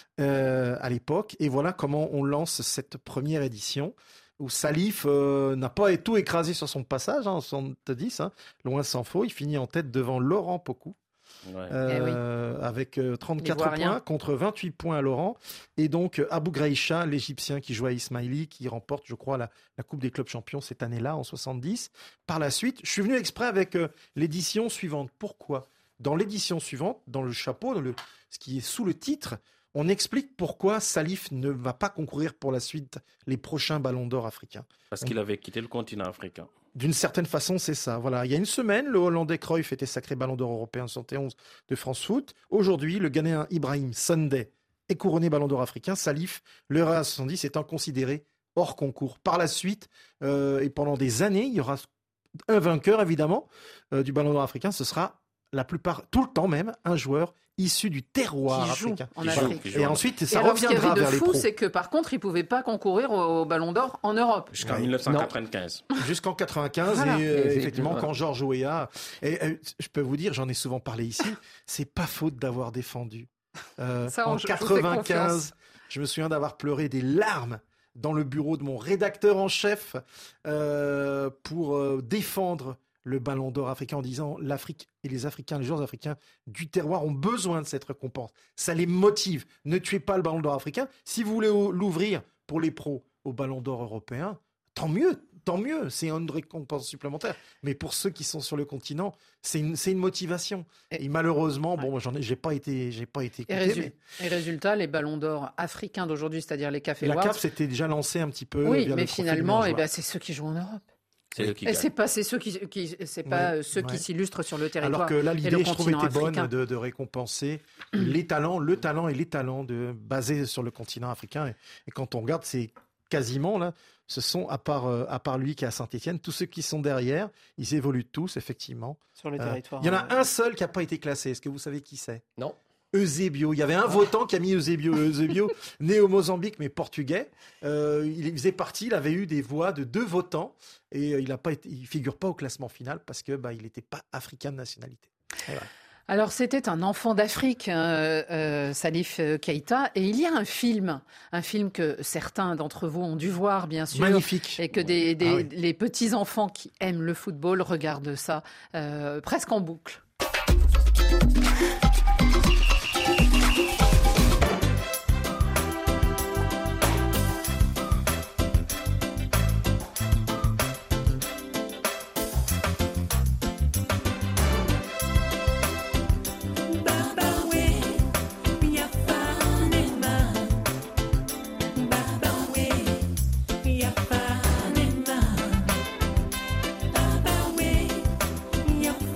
euh, à l'époque. Et voilà comment on lance cette première édition, où Salif euh, n'a pas tout écrasé sur son passage, hein, en soixante-dix, hein, loin s'en faut. Il finit en tête devant Laurent Pokou. Ouais. Euh, eh oui. Avec euh, trente-quatre points contre vingt-huit points à Laurent, et donc euh, Abou Graïcha, l'Égyptien qui joue à Ismaili, qui remporte je crois la, la Coupe des clubs champions cette année-là en soixante-dix. Par la suite, je suis venu exprès avec euh, l'édition suivante. Pourquoi ? Dans l'édition suivante, dans le chapeau, dans le, ce qui est sous le titre, on explique pourquoi Salif ne va pas concourir pour la suite les prochains ballons d'or africains. Parce on... qu'il avait quitté le continent africain. D'une certaine façon, c'est ça. Voilà. Il y a une semaine, le Hollandais Cruyff était sacré ballon d'or européen soixante et onze de France Foot. Aujourd'hui, le Ghanéen Ibrahim Sunday est couronné ballon d'or africain. Salif, le R A soixante-dix, étant considéré hors concours. Par la suite, euh, et pendant des années, il y aura un vainqueur, évidemment, euh, du ballon d'or africain. Ce sera la plupart, tout le temps même, un joueur issu du terroir qui joue africain. En Afrique. Et ensuite, ça et alors, reviendra vers les pros. Ce qu'il y avait de fou, c'est que par contre, il ne pouvait pas concourir au, au Ballon d'Or en Europe. Jusqu'en dix-neuf cent quatre-vingt-quinze. Jusqu'en quatre-vingt-quinze, voilà. et euh, effectivement, quand Georges Weah, et euh, je peux vous dire, j'en ai souvent parlé ici, c'est pas faute d'avoir défendu. Euh, ça, en quatre-vingt-quinze, je me souviens d'avoir pleuré des larmes dans le bureau de mon rédacteur en chef euh, pour euh, défendre le Ballon d'Or africain en disant l'Afrique et les Africains, les joueurs africains du terroir ont besoin de cette récompense. Ça les motive. Ne tuez pas le Ballon d'Or africain. Si vous voulez l'ouvrir pour les pros au Ballon d'Or européen, tant mieux, tant mieux. C'est une récompense supplémentaire. Mais pour ceux qui sont sur le continent, c'est une, c'est une motivation. Et, et malheureusement, bon, j'en ai, j'ai pas été, j'ai pas été écouté. Et, résu- mais... et résultat, les Ballons d'Or africains d'aujourd'hui, c'est-à-dire les Café Awards. La C A F s'était déjà lancée un petit peu. Oui, mais finalement, eh ben, c'est ceux qui jouent en Europe. C'est, qui et c'est pas c'est ceux qui, qui c'est pas ouais, ceux ouais. qui s'illustrent sur le territoire. Alors que là l'idée je trouve était africain. bonne de, de récompenser les talents, le talent et les talents de basés sur le continent africain. Et, et quand on regarde, c'est quasiment là, ce sont à part euh, à part lui qui est à Saint-Étienne, tous ceux qui sont derrière, ils évoluent tous effectivement. Sur le territoire. Il euh, y en a euh... un seul qui n'a pas été classé. Est-ce que vous savez qui c'est ? Non. Eusebio. Il y avait un votant qui a mis Eusebio. Eusebio, né au Mozambique mais portugais. Euh, il faisait partie, il avait eu des voix de deux votants et il a pas été, il figure pas au classement final parce que bah, il n'était pas africain de nationalité. Voilà. Alors c'était un enfant d'Afrique, euh, euh, Salif Keïta, et il y a un film, un film que certains d'entre vous ont dû voir bien sûr. Magnifique. Et que des, des, ah oui. les petits enfants qui aiment le football regardent ça euh, presque en boucle. Yeah.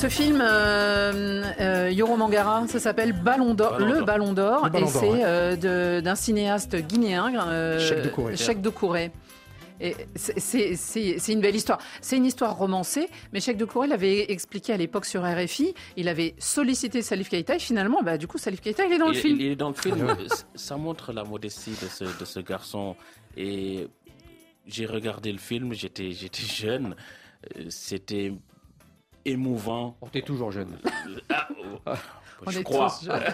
ce film, euh, euh, Yoro Mangara, ça s'appelle Ballon d'Or, Ballon le d'Or. Ballon d'Or, Le Ballon et d'Or, c'est ouais. euh, de- d'un cinéaste guinéen, euh, Cheikh Doucouré. Cheikh Doucouré. Et c'est- c'est c'est- c'est une belle histoire. C'est une histoire romancée, mais Cheikh Doucouré l'avait expliqué à l'époque sur R F I. Il avait sollicité Salif Keïta et finalement, bah, du coup, Salif Keïta, il est dans le il, film. il est dans le film. Ça montre la modestie de ce, de ce garçon. Et j'ai regardé le film, j'étais, j'étais jeune. Euh, C'était émouvant. On est toujours jeune. Ah, oh, On je est crois. tous jeunes.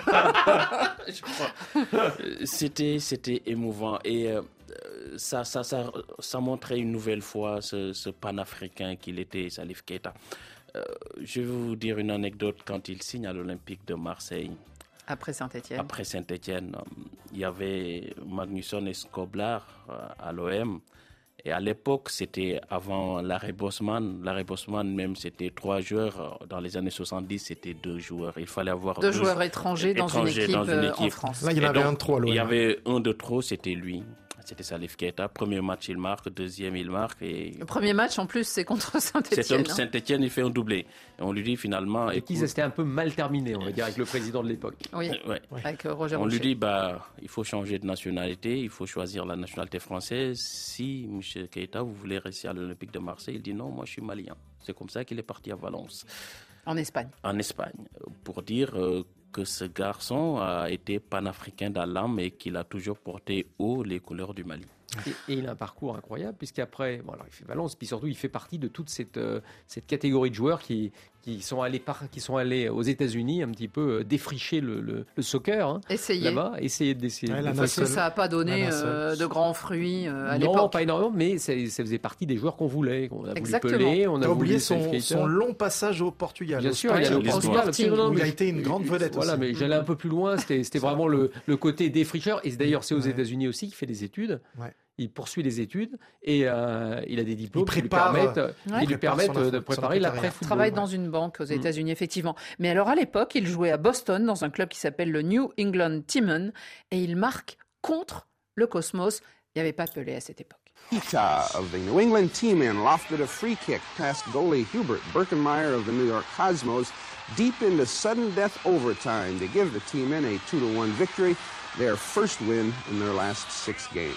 Je crois. C'était, c'était émouvant. Et euh, ça, ça, ça, ça montrait une nouvelle fois ce, ce panafricain qu'il était, Salif Keïta. Euh, je vais vous dire une anecdote. Quand il signe à l'Olympique de Marseille, Après Saint-Étienne. après Saint-Étienne, il y avait Magnusson et Skoblar à l'O M. Et à l'époque, c'était avant l'arrêt Bosman. L'arrêt Bosman, même, c'était trois joueurs. Dans les années soixante-dix, c'était deux joueurs. Il fallait avoir Deux deux joueurs étrangers dans une équipe, euh, en France. Là, il y en Et avait donc, un de trop à l'O M. Il y avait un de trop, c'était lui. C'était Salif Keïta. Premier match, il marque. Deuxième, il marque. Et Le premier match, en plus, c'est contre c'est un Saint-Étienne. hein. Saint-Étienne, il fait un doublé. Et on lui dit finalement. Et qui écoute- ça s'était un peu mal terminé, on va dire, avec le président de l'époque. Oui, Ouais. avec euh, Roger On lui Rocher. dit, bah, il faut changer de nationalité, il faut choisir la nationalité française. Si, M. Keïta, vous voulez rester à l'Olympique de Marseille, il dit non, moi je suis malien. C'est comme ça qu'il est parti à Valence, En Espagne. en Espagne, pour dire euh, que ce garçon a été panafricain dans l'âme et qu'il a toujours porté haut les couleurs du Mali. Et, et il a un parcours incroyable, puisqu'après, bon, alors il fait Valence, puis surtout il fait partie de toute cette, euh, cette catégorie de joueurs qui, qui, sont allés par, qui sont allés aux États-Unis un petit peu euh, défricher le, le, le soccer hein, Essayer. là-bas, essayer d'essayer. Ouais, de la faire Parce que Nassel. ça n'a pas donné La Nassel. euh, de grands fruits euh, à non, l'époque. pas énormément, mais ça, ça faisait partie des joueurs qu'on voulait. On a Exactement. voulu Pelé, on a T'as voulu oublié Salif son, Keïta. son long passage au Portugal. Bien au sûr, il, Sporting, a le Lisbonne. Portugal, absolument, où il a mais- été une grande vedette Voilà, aussi. mais j'allais un peu plus loin. C'était, c'était vraiment le, le côté défricheur. Et d'ailleurs, c'est aux Ouais. États-Unis aussi qu'il fait des études. Ouais. Il poursuit les études et euh, il a des diplômes Il qui lui prépare, permettent, euh, qui ouais. lui prépare permettent son- de son préparer après-carrière. l'après-football. Travaille dans une banque aux États-Unis, effectivement. Mais alors, à l'époque, il jouait à Boston, dans un club qui s'appelle le New England Timon, et il marque contre le Cosmos. Il n'y avait pas Pelé à cette époque. Keïta of the New England T-Man lofted a free kick past goalie Hubert Birkenmeyer of the New York Cosmos deep into sudden death overtime to give the T-Men a two to one victory, their first win in their last six games.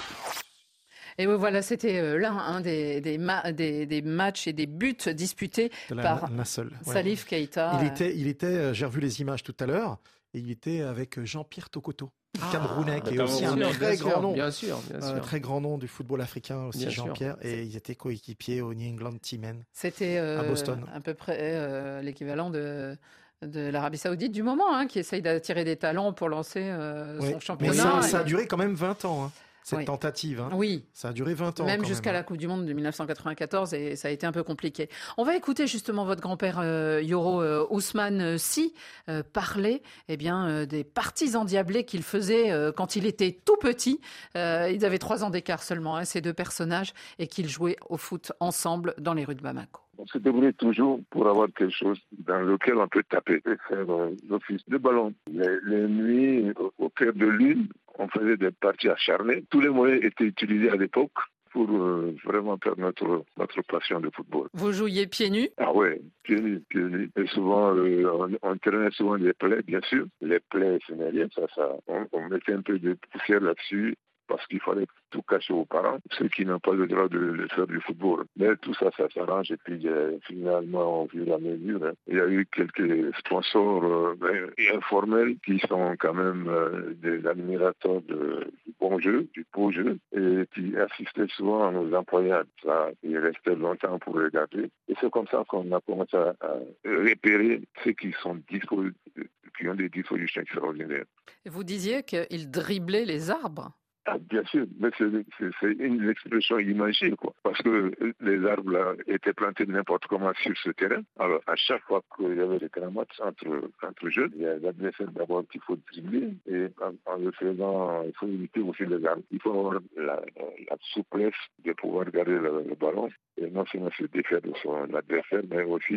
Et oui, voilà, c'était euh, l'un un des, des, ma- des, des matchs et des buts disputés De la par Nassel, ouais. Salif Keïta. Il était, il était, euh, j'ai revu les images tout à l'heure, et il était avec Jean-Pierre Tokoto, Ah, Camerounais, qui est le aussi un Camerounais, très bien grand sûr, nom. bien sûr, bien Un sûr. très grand nom du football africain aussi, Bien sûr. Jean-Pierre, et ils étaient coéquipiers au New England T-Men. C'était euh, à Boston. à peu près euh, l'équivalent de, de l'Arabie Saoudite du moment, hein, qui essaye d'attirer des talents pour lancer euh, Ouais. son Mais championnat. ça, ça a Et- duré quand même vingt ans, hein, cette Oui. tentative. hein. Oui. Ça a duré vingt ans. Même quand jusqu'à même. la Coupe du Monde de mille neuf cent quatre-vingt-quatorze, et ça a été un peu compliqué. On va écouter justement votre grand-père euh, Yoro euh, Ousmane Sy euh, parler eh bien, euh, des parties endiablées qu'il faisait euh, quand il était tout petit. Euh, ils avaient trois ans d'écart seulement, hein, ces deux personnages, et qu'ils jouaient au foot ensemble dans les rues de Bamako. On se débrouille toujours pour avoir quelque chose dans lequel on peut taper et faire euh, l'office de ballon. Les, les nuits, au, au clair de lune, on faisait des parties acharnées. Tous les moyens étaient utilisés à l'époque pour euh, vraiment faire notre, notre passion de football. Vous jouiez pieds nus? Ah ouais, pieds nus, pieds nus. Et souvent, euh, on, on traînait souvent les plaies, bien sûr. Les plaies, ce n'est rien, ça, ça. On, on mettait un peu de poussière là-dessus, parce qu'il fallait tout cacher aux parents, ceux qui n'ont pas le droit de, de faire du football. Mais tout ça, ça s'arrange. Et puis, euh, finalement, au fur et à mesure, hein, il y a eu quelques sponsors euh, ben, informels qui sont quand même euh, des admirateurs de, du bon jeu, du beau jeu, et qui assistaient souvent à nos employades. Ça, ils restaient longtemps pour regarder. Et c'est comme ça qu'on a commencé à, à repérer ceux qui sont dispo, qui ont des dispositions extraordinaires. Vous disiez qu'il driblait les arbres? Ah, bien sûr, mais c'est, c'est, c'est une expression imagée, quoi. Parce que les arbres là, étaient plantés n'importe comment sur ce terrain. Alors, à chaque fois qu'il y avait des grands matchs entre, entre jeunes, il y a l'adversaire d'abord qu'il faut dribbler. Et en, en le faisant, il faut éviter aussi les arbres. Il faut avoir la, la souplesse de pouvoir garder le, le ballon. Et non seulement se défaire de son adversaire, mais aussi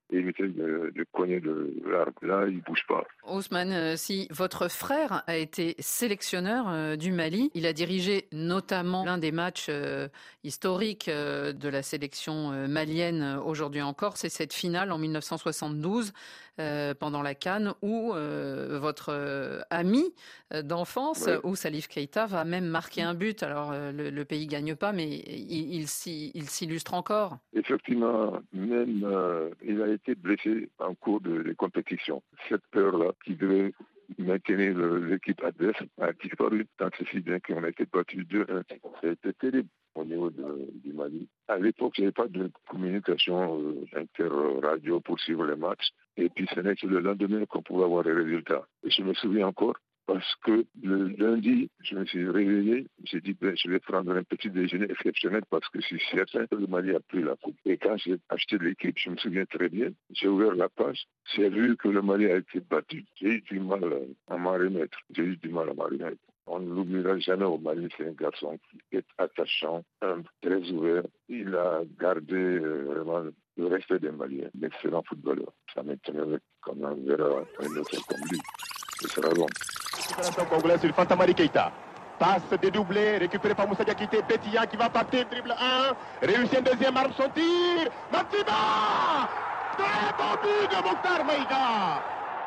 éviter de, de cogner de l'arbre. Là, il ne bouge pas. Ousmane, euh, si votre frère a été sélectionneur euh, du Mali, il a dirigé notamment l'un des matchs euh, historiques euh, de la sélection euh, malienne euh, aujourd'hui encore, c'est cette finale en mille neuf cent soixante-douze euh, pendant la CAN où euh, votre euh, ami euh, d'enfance, Ouais. où Salif Keïta va même marquer un but. Alors euh, le, le pays gagne pas, mais il, il, s'y- il s'illustre encore. Effectivement, même euh, il a été blessé en cours de, de compétition. Cette peur-là qui devait maintenir le- l'équipe adverse a disparu, tant que si bien qu'on a été battu deux un. C'était terrible au niveau de- du Mali. À l'époque, il n'y avait pas de communication euh, inter-radio pour suivre les matchs. Et puis, ce n'est que le lendemain qu'on pouvait avoir les résultats. Et je me souviens encore, parce que le lundi, je me suis réveillé, j'ai dit, ben, je vais prendre un petit déjeuner exceptionnel parce que je suis certain que le Mali a pris la coupe. Et quand j'ai acheté l'équipe, je me souviens très bien, j'ai ouvert la page, j'ai vu que le Mali a été battu. J'ai eu du mal à m'en remettre. J'ai eu du mal à m'en remettre. On ne l'oubliera jamais au Mali, c'est un garçon qui est attachant, humble, très ouvert. Il a gardé euh, vraiment le respect des Maliens, d'excellents footballeurs. Ça m'étonnerait quand on verra un autre comme lui. Ce sera bon. Opération congolaise sur Fantamari Keïta. Passe dédoublée, récupérée par Moussa Diakité, Pétillant qui va partir, dribble un, réussit un deuxième arme, son tir, Matsiba! Très bon but de Mokhtar Maïga!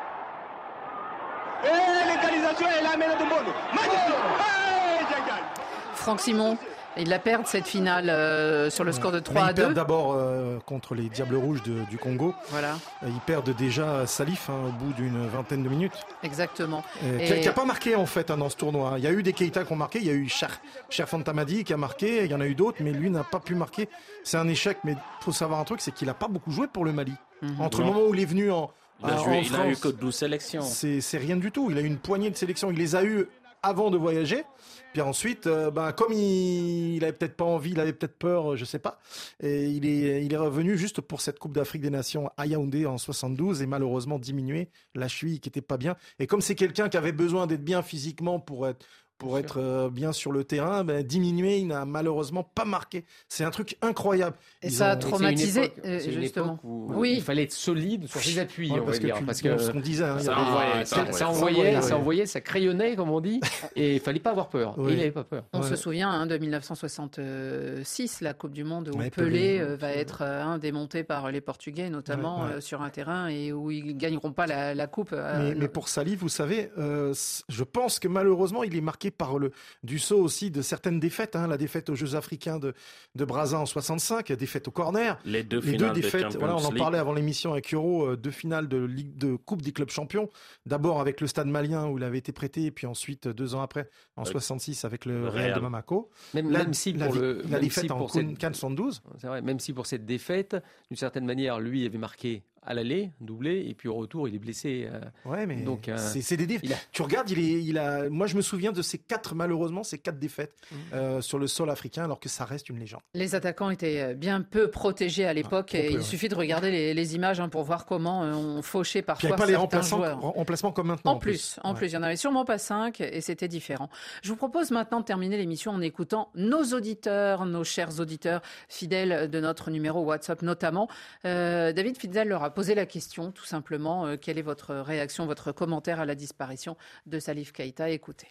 Et l'égalisation est là, Mena Dumbono. Magnifique! Hey, Djangal! Franck Simon, il la perd cette finale euh, sur le score de trois Mais à ils perdent deux. d'abord euh, contre les Diables Rouges de- du Congo. Voilà, Euh, Ils perdent déjà Salif hein, au bout d'une vingtaine de minutes. exactement. Euh, Et- Qui n'a pas marqué en fait hein, dans ce tournoi. Il y a eu des Keïta qui ont marqué, il y a eu Cher, Cher Fantamadi qui a marqué, il y en a eu d'autres, mais lui n'a pas pu marquer. C'est un échec, mais il faut savoir un truc, c'est qu'il n'a pas beaucoup joué pour le Mali. Mhm. Entre Non. le moment où il est venu en, Il a, en joué, il a eu France, que douze sélections. c'est c'est rien du tout. Il a eu une poignée de sélections. Il les a eues avant de voyager. Puis ensuite, euh, ben, comme il, il avait peut-être pas envie, il avait peut-être peur, euh, je sais pas. Et il est, il est revenu juste pour cette Coupe d'Afrique des Nations à Yaoundé en soixante-douze et malheureusement diminué. La cheville qui était pas bien. Et comme c'est quelqu'un qui avait besoin d'être bien physiquement pour être pour être euh, bien sur le terrain, ben, diminué, il n'a malheureusement pas marqué. C'est un truc incroyable. Et Ils ça a ont- traumatisé, C'est une époque- euh, c'est une justement. époque où Oui. il fallait être solide sur ses appuis, Ouais, on va parce que dire. tu- Parce que ce qu'on disait, hein, il y ça, avait- envoyait, Ah, ça, ça ça envoyait. envoyait, Ouais. ça envoyait, ça crayonnait, comme on dit, et il fallait pas avoir peur. Oui. Et il n'avait pas peur. On Ouais. se souvient hein, de mille neuf cent soixante-six, la Coupe du Monde, où Ouais, Pelé, Pelé, euh, va être euh, hein, démonté par les Portugais, notamment Ouais, ouais. euh, sur un terrain, et où ils gagneront pas la, la Coupe. euh, Mais, mais pour Salif, vous savez, euh, c- je pense que malheureusement, il est marqué par le du saut aussi de certaines défaites. Hein, la défaite aux Jeux Africains de, de Brazza en soixante-cinq, la défaite au corner. Les deux Les deux finales de défaites, Champions voilà, on en League. parlait avant l'émission avec Euro, euh, deux finales de, Ligue, de Coupe des clubs champions. D'abord avec le Stade malien où il avait été prêté, et puis ensuite, deux ans après, en Ouais. soixante-six, avec le, Le Real Real. de Bamako. Même, La- même si la pour vi- le, la même défaite si en pour Coupe cette- CAN soixante-douze. C'est vrai, même si pour cette défaite, d'une certaine manière, lui avait marqué à l'aller, doublé, et puis au retour, il est blessé. euh, Ouais, mais Donc, euh, c'est c'est des défaites. il a- Tu regardes, il est, il a. Moi, je me souviens de ces quatre, malheureusement, ces quatre défaites Mmh. euh, sur le sol africain, alors que ça reste une légende. Les attaquants étaient bien peu protégés à l'époque, Ah, et trop peu, il ouais. suffit de regarder les, les images hein, pour voir comment euh, on fauchait Puis il parfois n'y avait pas les certains remplaçants, joueurs. rem- remplacements comme maintenant. En plus, en Ouais. plus, il n'y en avait sûrement pas cinq et c'était différent. Je vous propose maintenant de terminer l'émission en écoutant nos auditeurs, nos chers auditeurs fidèles de notre numéro WhatsApp notamment. Euh, David Fidel leur a posé la question tout simplement, euh, quelle est votre réaction, votre commentaire à la disparition de Salif Keïta? Écoutez.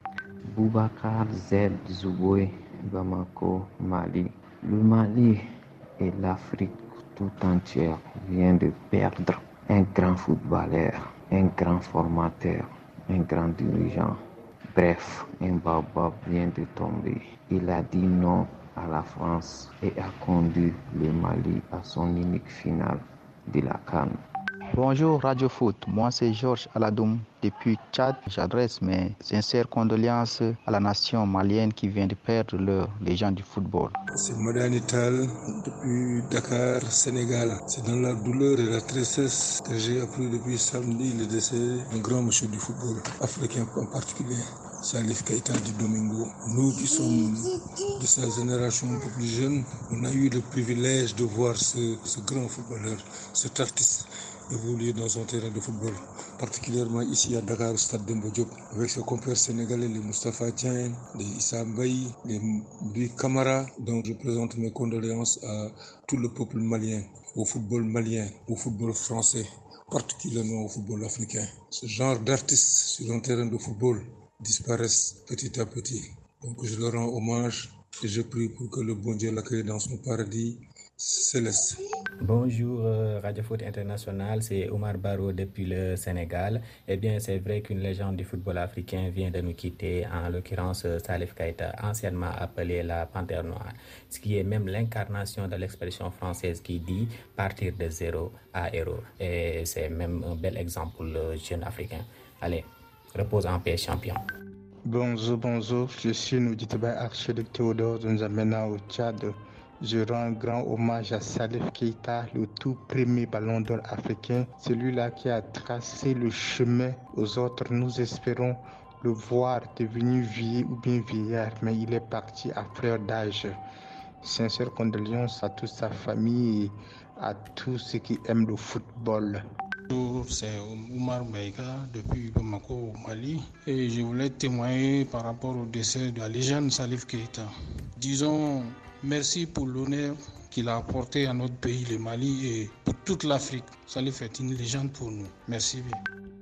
Boubacar Z Zouboé, Bamako, Mali. Le Mali et l'Afrique tout entière viennent de perdre un grand footballeur, un grand formateur, un grand dirigeant. Bref, un baobab vient de tomber. Il a dit non à la France et a conduit le Mali à son unique finale de la CAN. Bonjour Radio Foot, moi c'est Georges Aladoum depuis Tchad. J'adresse mes sincères condoléances à la nation malienne qui vient de perdre leur légende du football. C'est Madani Tal depuis Dakar, Sénégal. C'est dans la douleur et la tristesse que j'ai appris depuis samedi le décès d'un grand monsieur du football africain en particulier, Salif Keïta du Domingo. Nous qui sommes de sa génération un peu plus jeune, on a eu le privilège de voir ce, ce grand footballeur, cet artiste évoluer dans son terrain de football, particulièrement ici à Dakar, au stade Demba Diop, avec ses compères sénégalais, les Moustapha Dieng, les Issa Mbaye, les Bi Kamara. Donc je présente mes condoléances à tout le peuple malien. au football malien, au football français, particulièrement au football africain. Ce genre d'artistes sur un terrain de football disparaissent petit à petit. Donc je leur rends hommage et je prie pour que le bon Dieu l'accueille dans son paradis céleste. Bonjour euh, Radio Foot International, c'est Omar Barrow depuis le Sénégal. Eh bien, c'est vrai qu'une légende du football africain vient de nous quitter, en l'occurrence Salif Keita, anciennement appelé la Panthère Noire, ce qui est même l'incarnation de l'expression française qui dit partir de zéro à héros. Et c'est même un bel exemple pour le jeune africain. Allez, repose en paix, champion. Bonjour, bonjour, je suis Nouditaba, archiduc Théodore de N'Djamena au Tchad. Je rends un grand hommage à Salif Keita, le tout premier ballon d'or africain, celui-là qui a tracé le chemin aux autres. Nous espérons le voir devenu vieux ou bien vieillard, mais il est parti à fleur d'âge. Sincères condoléances à toute sa famille et à tous ceux qui aiment le football. Bonjour, c'est Oumar Maïga depuis Bamako au Mali et je voulais témoigner par rapport au décès de la légende Salif Keita. Disons merci pour l'honneur qu'il a apporté à notre pays, le Mali, et pour toute l'Afrique. Salif est une légende pour nous. Merci bien.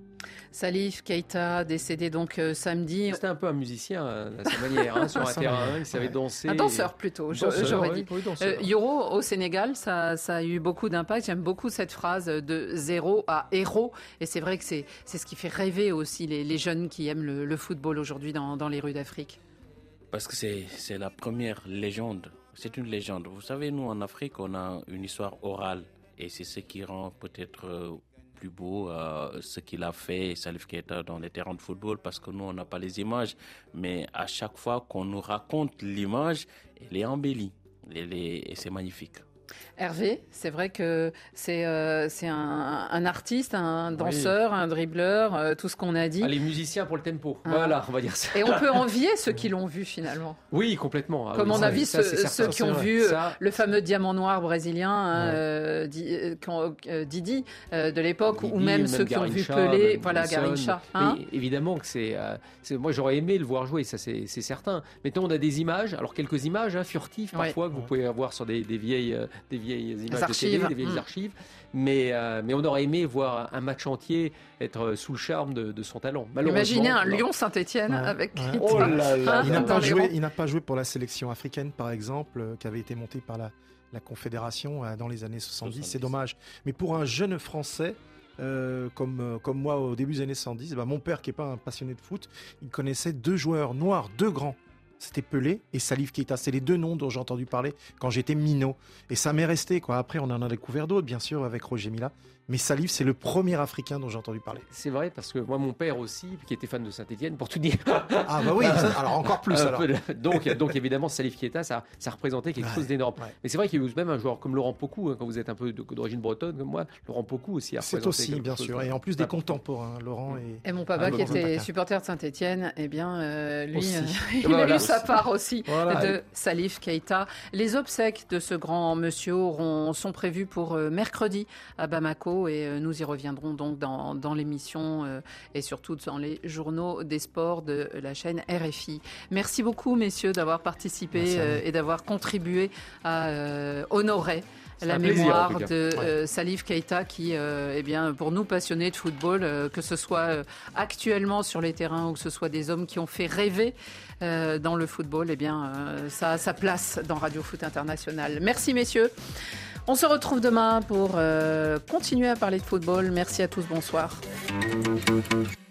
Salif Keita, décédé donc euh, samedi. C'était un peu un musicien euh, à sa manière, hein, sur un terrain, il savait danser. Un danseur plutôt, danseur, j'aurais oui, dit. oui, euh, Yoro, au Sénégal, ça, ça a eu beaucoup d'impact. J'aime beaucoup cette phrase de zéro à héros. Et c'est vrai que c'est, c'est ce qui fait rêver aussi les, les jeunes qui aiment le, le football aujourd'hui dans, dans les rues d'Afrique. Parce que c'est, c'est la première légende. C'est une légende. Vous savez, nous, en Afrique, on a une histoire orale. Et c'est ce qui rend peut-être euh, plus beau euh, ce qu'il a fait, Salif Keita, dans les terrains de football. Parce que nous, on n'a pas les images. Mais à chaque fois qu'on nous raconte l'image, elle est embellie. Elle est, et c'est magnifique. Hervé, c'est vrai que c'est, euh, c'est un, un artiste, un danseur, oui. un dribbleur, euh, tout ce qu'on a dit. Ah, les musiciens pour le tempo, ah. Voilà, on va dire ça. Et on peut envier ceux qui l'ont vu finalement. Oui, complètement. Comme ah, on oui, a vu ça, ceux, ceux qui ont vrai. vu ça... le fameux diamant noir brésilien, hein, ouais. euh, Di, euh, Didi euh, de l'époque, Didi, ou même, même ceux qui ont vu Pelé, voilà, Garrincha. Hein. Évidemment que c'est, euh, c'est... Moi, j'aurais aimé le voir jouer, ça c'est, c'est certain. Maintenant, on a des images, alors quelques images hein, furtives parfois, ouais. que vous pouvez avoir sur des, des, vieilles, euh, des vieilles images de télé, des vieilles mmh. archives, mais, euh, mais on aurait aimé voir un match entier être sous le charme de, de son talent. Imaginez un Lyon-Saint-Etienne ouais. avec... Ouais. Oh là là. Il n'a pas joué, il n'a pas joué pour la sélection africaine, par exemple, euh, qui avait été montée par la, la Confédération euh, dans les années soixante-dix. soixante-dix. C'est dommage. Mais pour un jeune Français, euh, comme, euh, comme moi au début des années soixante-dix, bah, mon père, qui n'est pas un passionné de foot, il connaissait deux joueurs noirs, deux grands. C'était Pelé et Salif Keita. C'est les deux noms dont j'ai entendu parler quand j'étais minot. Et ça m'est resté, quoi. Après, on en a découvert d'autres, bien sûr, avec Roger Mila. Mais Salif, c'est le premier Africain dont j'ai entendu parler. C'est vrai, parce que moi, mon père aussi, qui était fan de Saint-Etienne, pour tout dire. Ah bah oui, ça, alors encore plus. Alors. donc, donc, évidemment, Salif Keita, ça, ça représentait quelque ouais, chose d'énorme. Ouais. Mais c'est vrai qu'il y a eu même un joueur comme Laurent Pocou, hein, quand vous êtes un peu d'origine bretonne comme moi, Laurent Pocou aussi a représenté. C'est aussi, bien sûr. Et en plus des contemporains, Laurent et... Et mon papa, ah, qui était supporter de Saint-Etienne, eh bien, euh, lui, euh, il voilà, a eu sa part aussi voilà. de Salif Keita. Les obsèques de ce grand monsieur auront, sont prévues pour euh, mercredi à Bamako et euh, nous y reviendrons donc dans, dans l'émission euh, et surtout dans les journaux des sports de la chaîne R F I. Merci beaucoup, messieurs, d'avoir participé euh, et d'avoir contribué à euh, honorer C'est la mémoire plaisir, de euh, ouais. Salif Keita qui, euh, eh bien, pour nous passionnés de football, euh, que ce soit euh, actuellement sur les terrains ou que ce soit des hommes qui ont fait rêver euh, dans le football, eh bien, euh, ça a sa place dans Radio Foot International. Merci, messieurs. On se retrouve demain pour euh, continuer à parler de football. Merci à tous, bonsoir.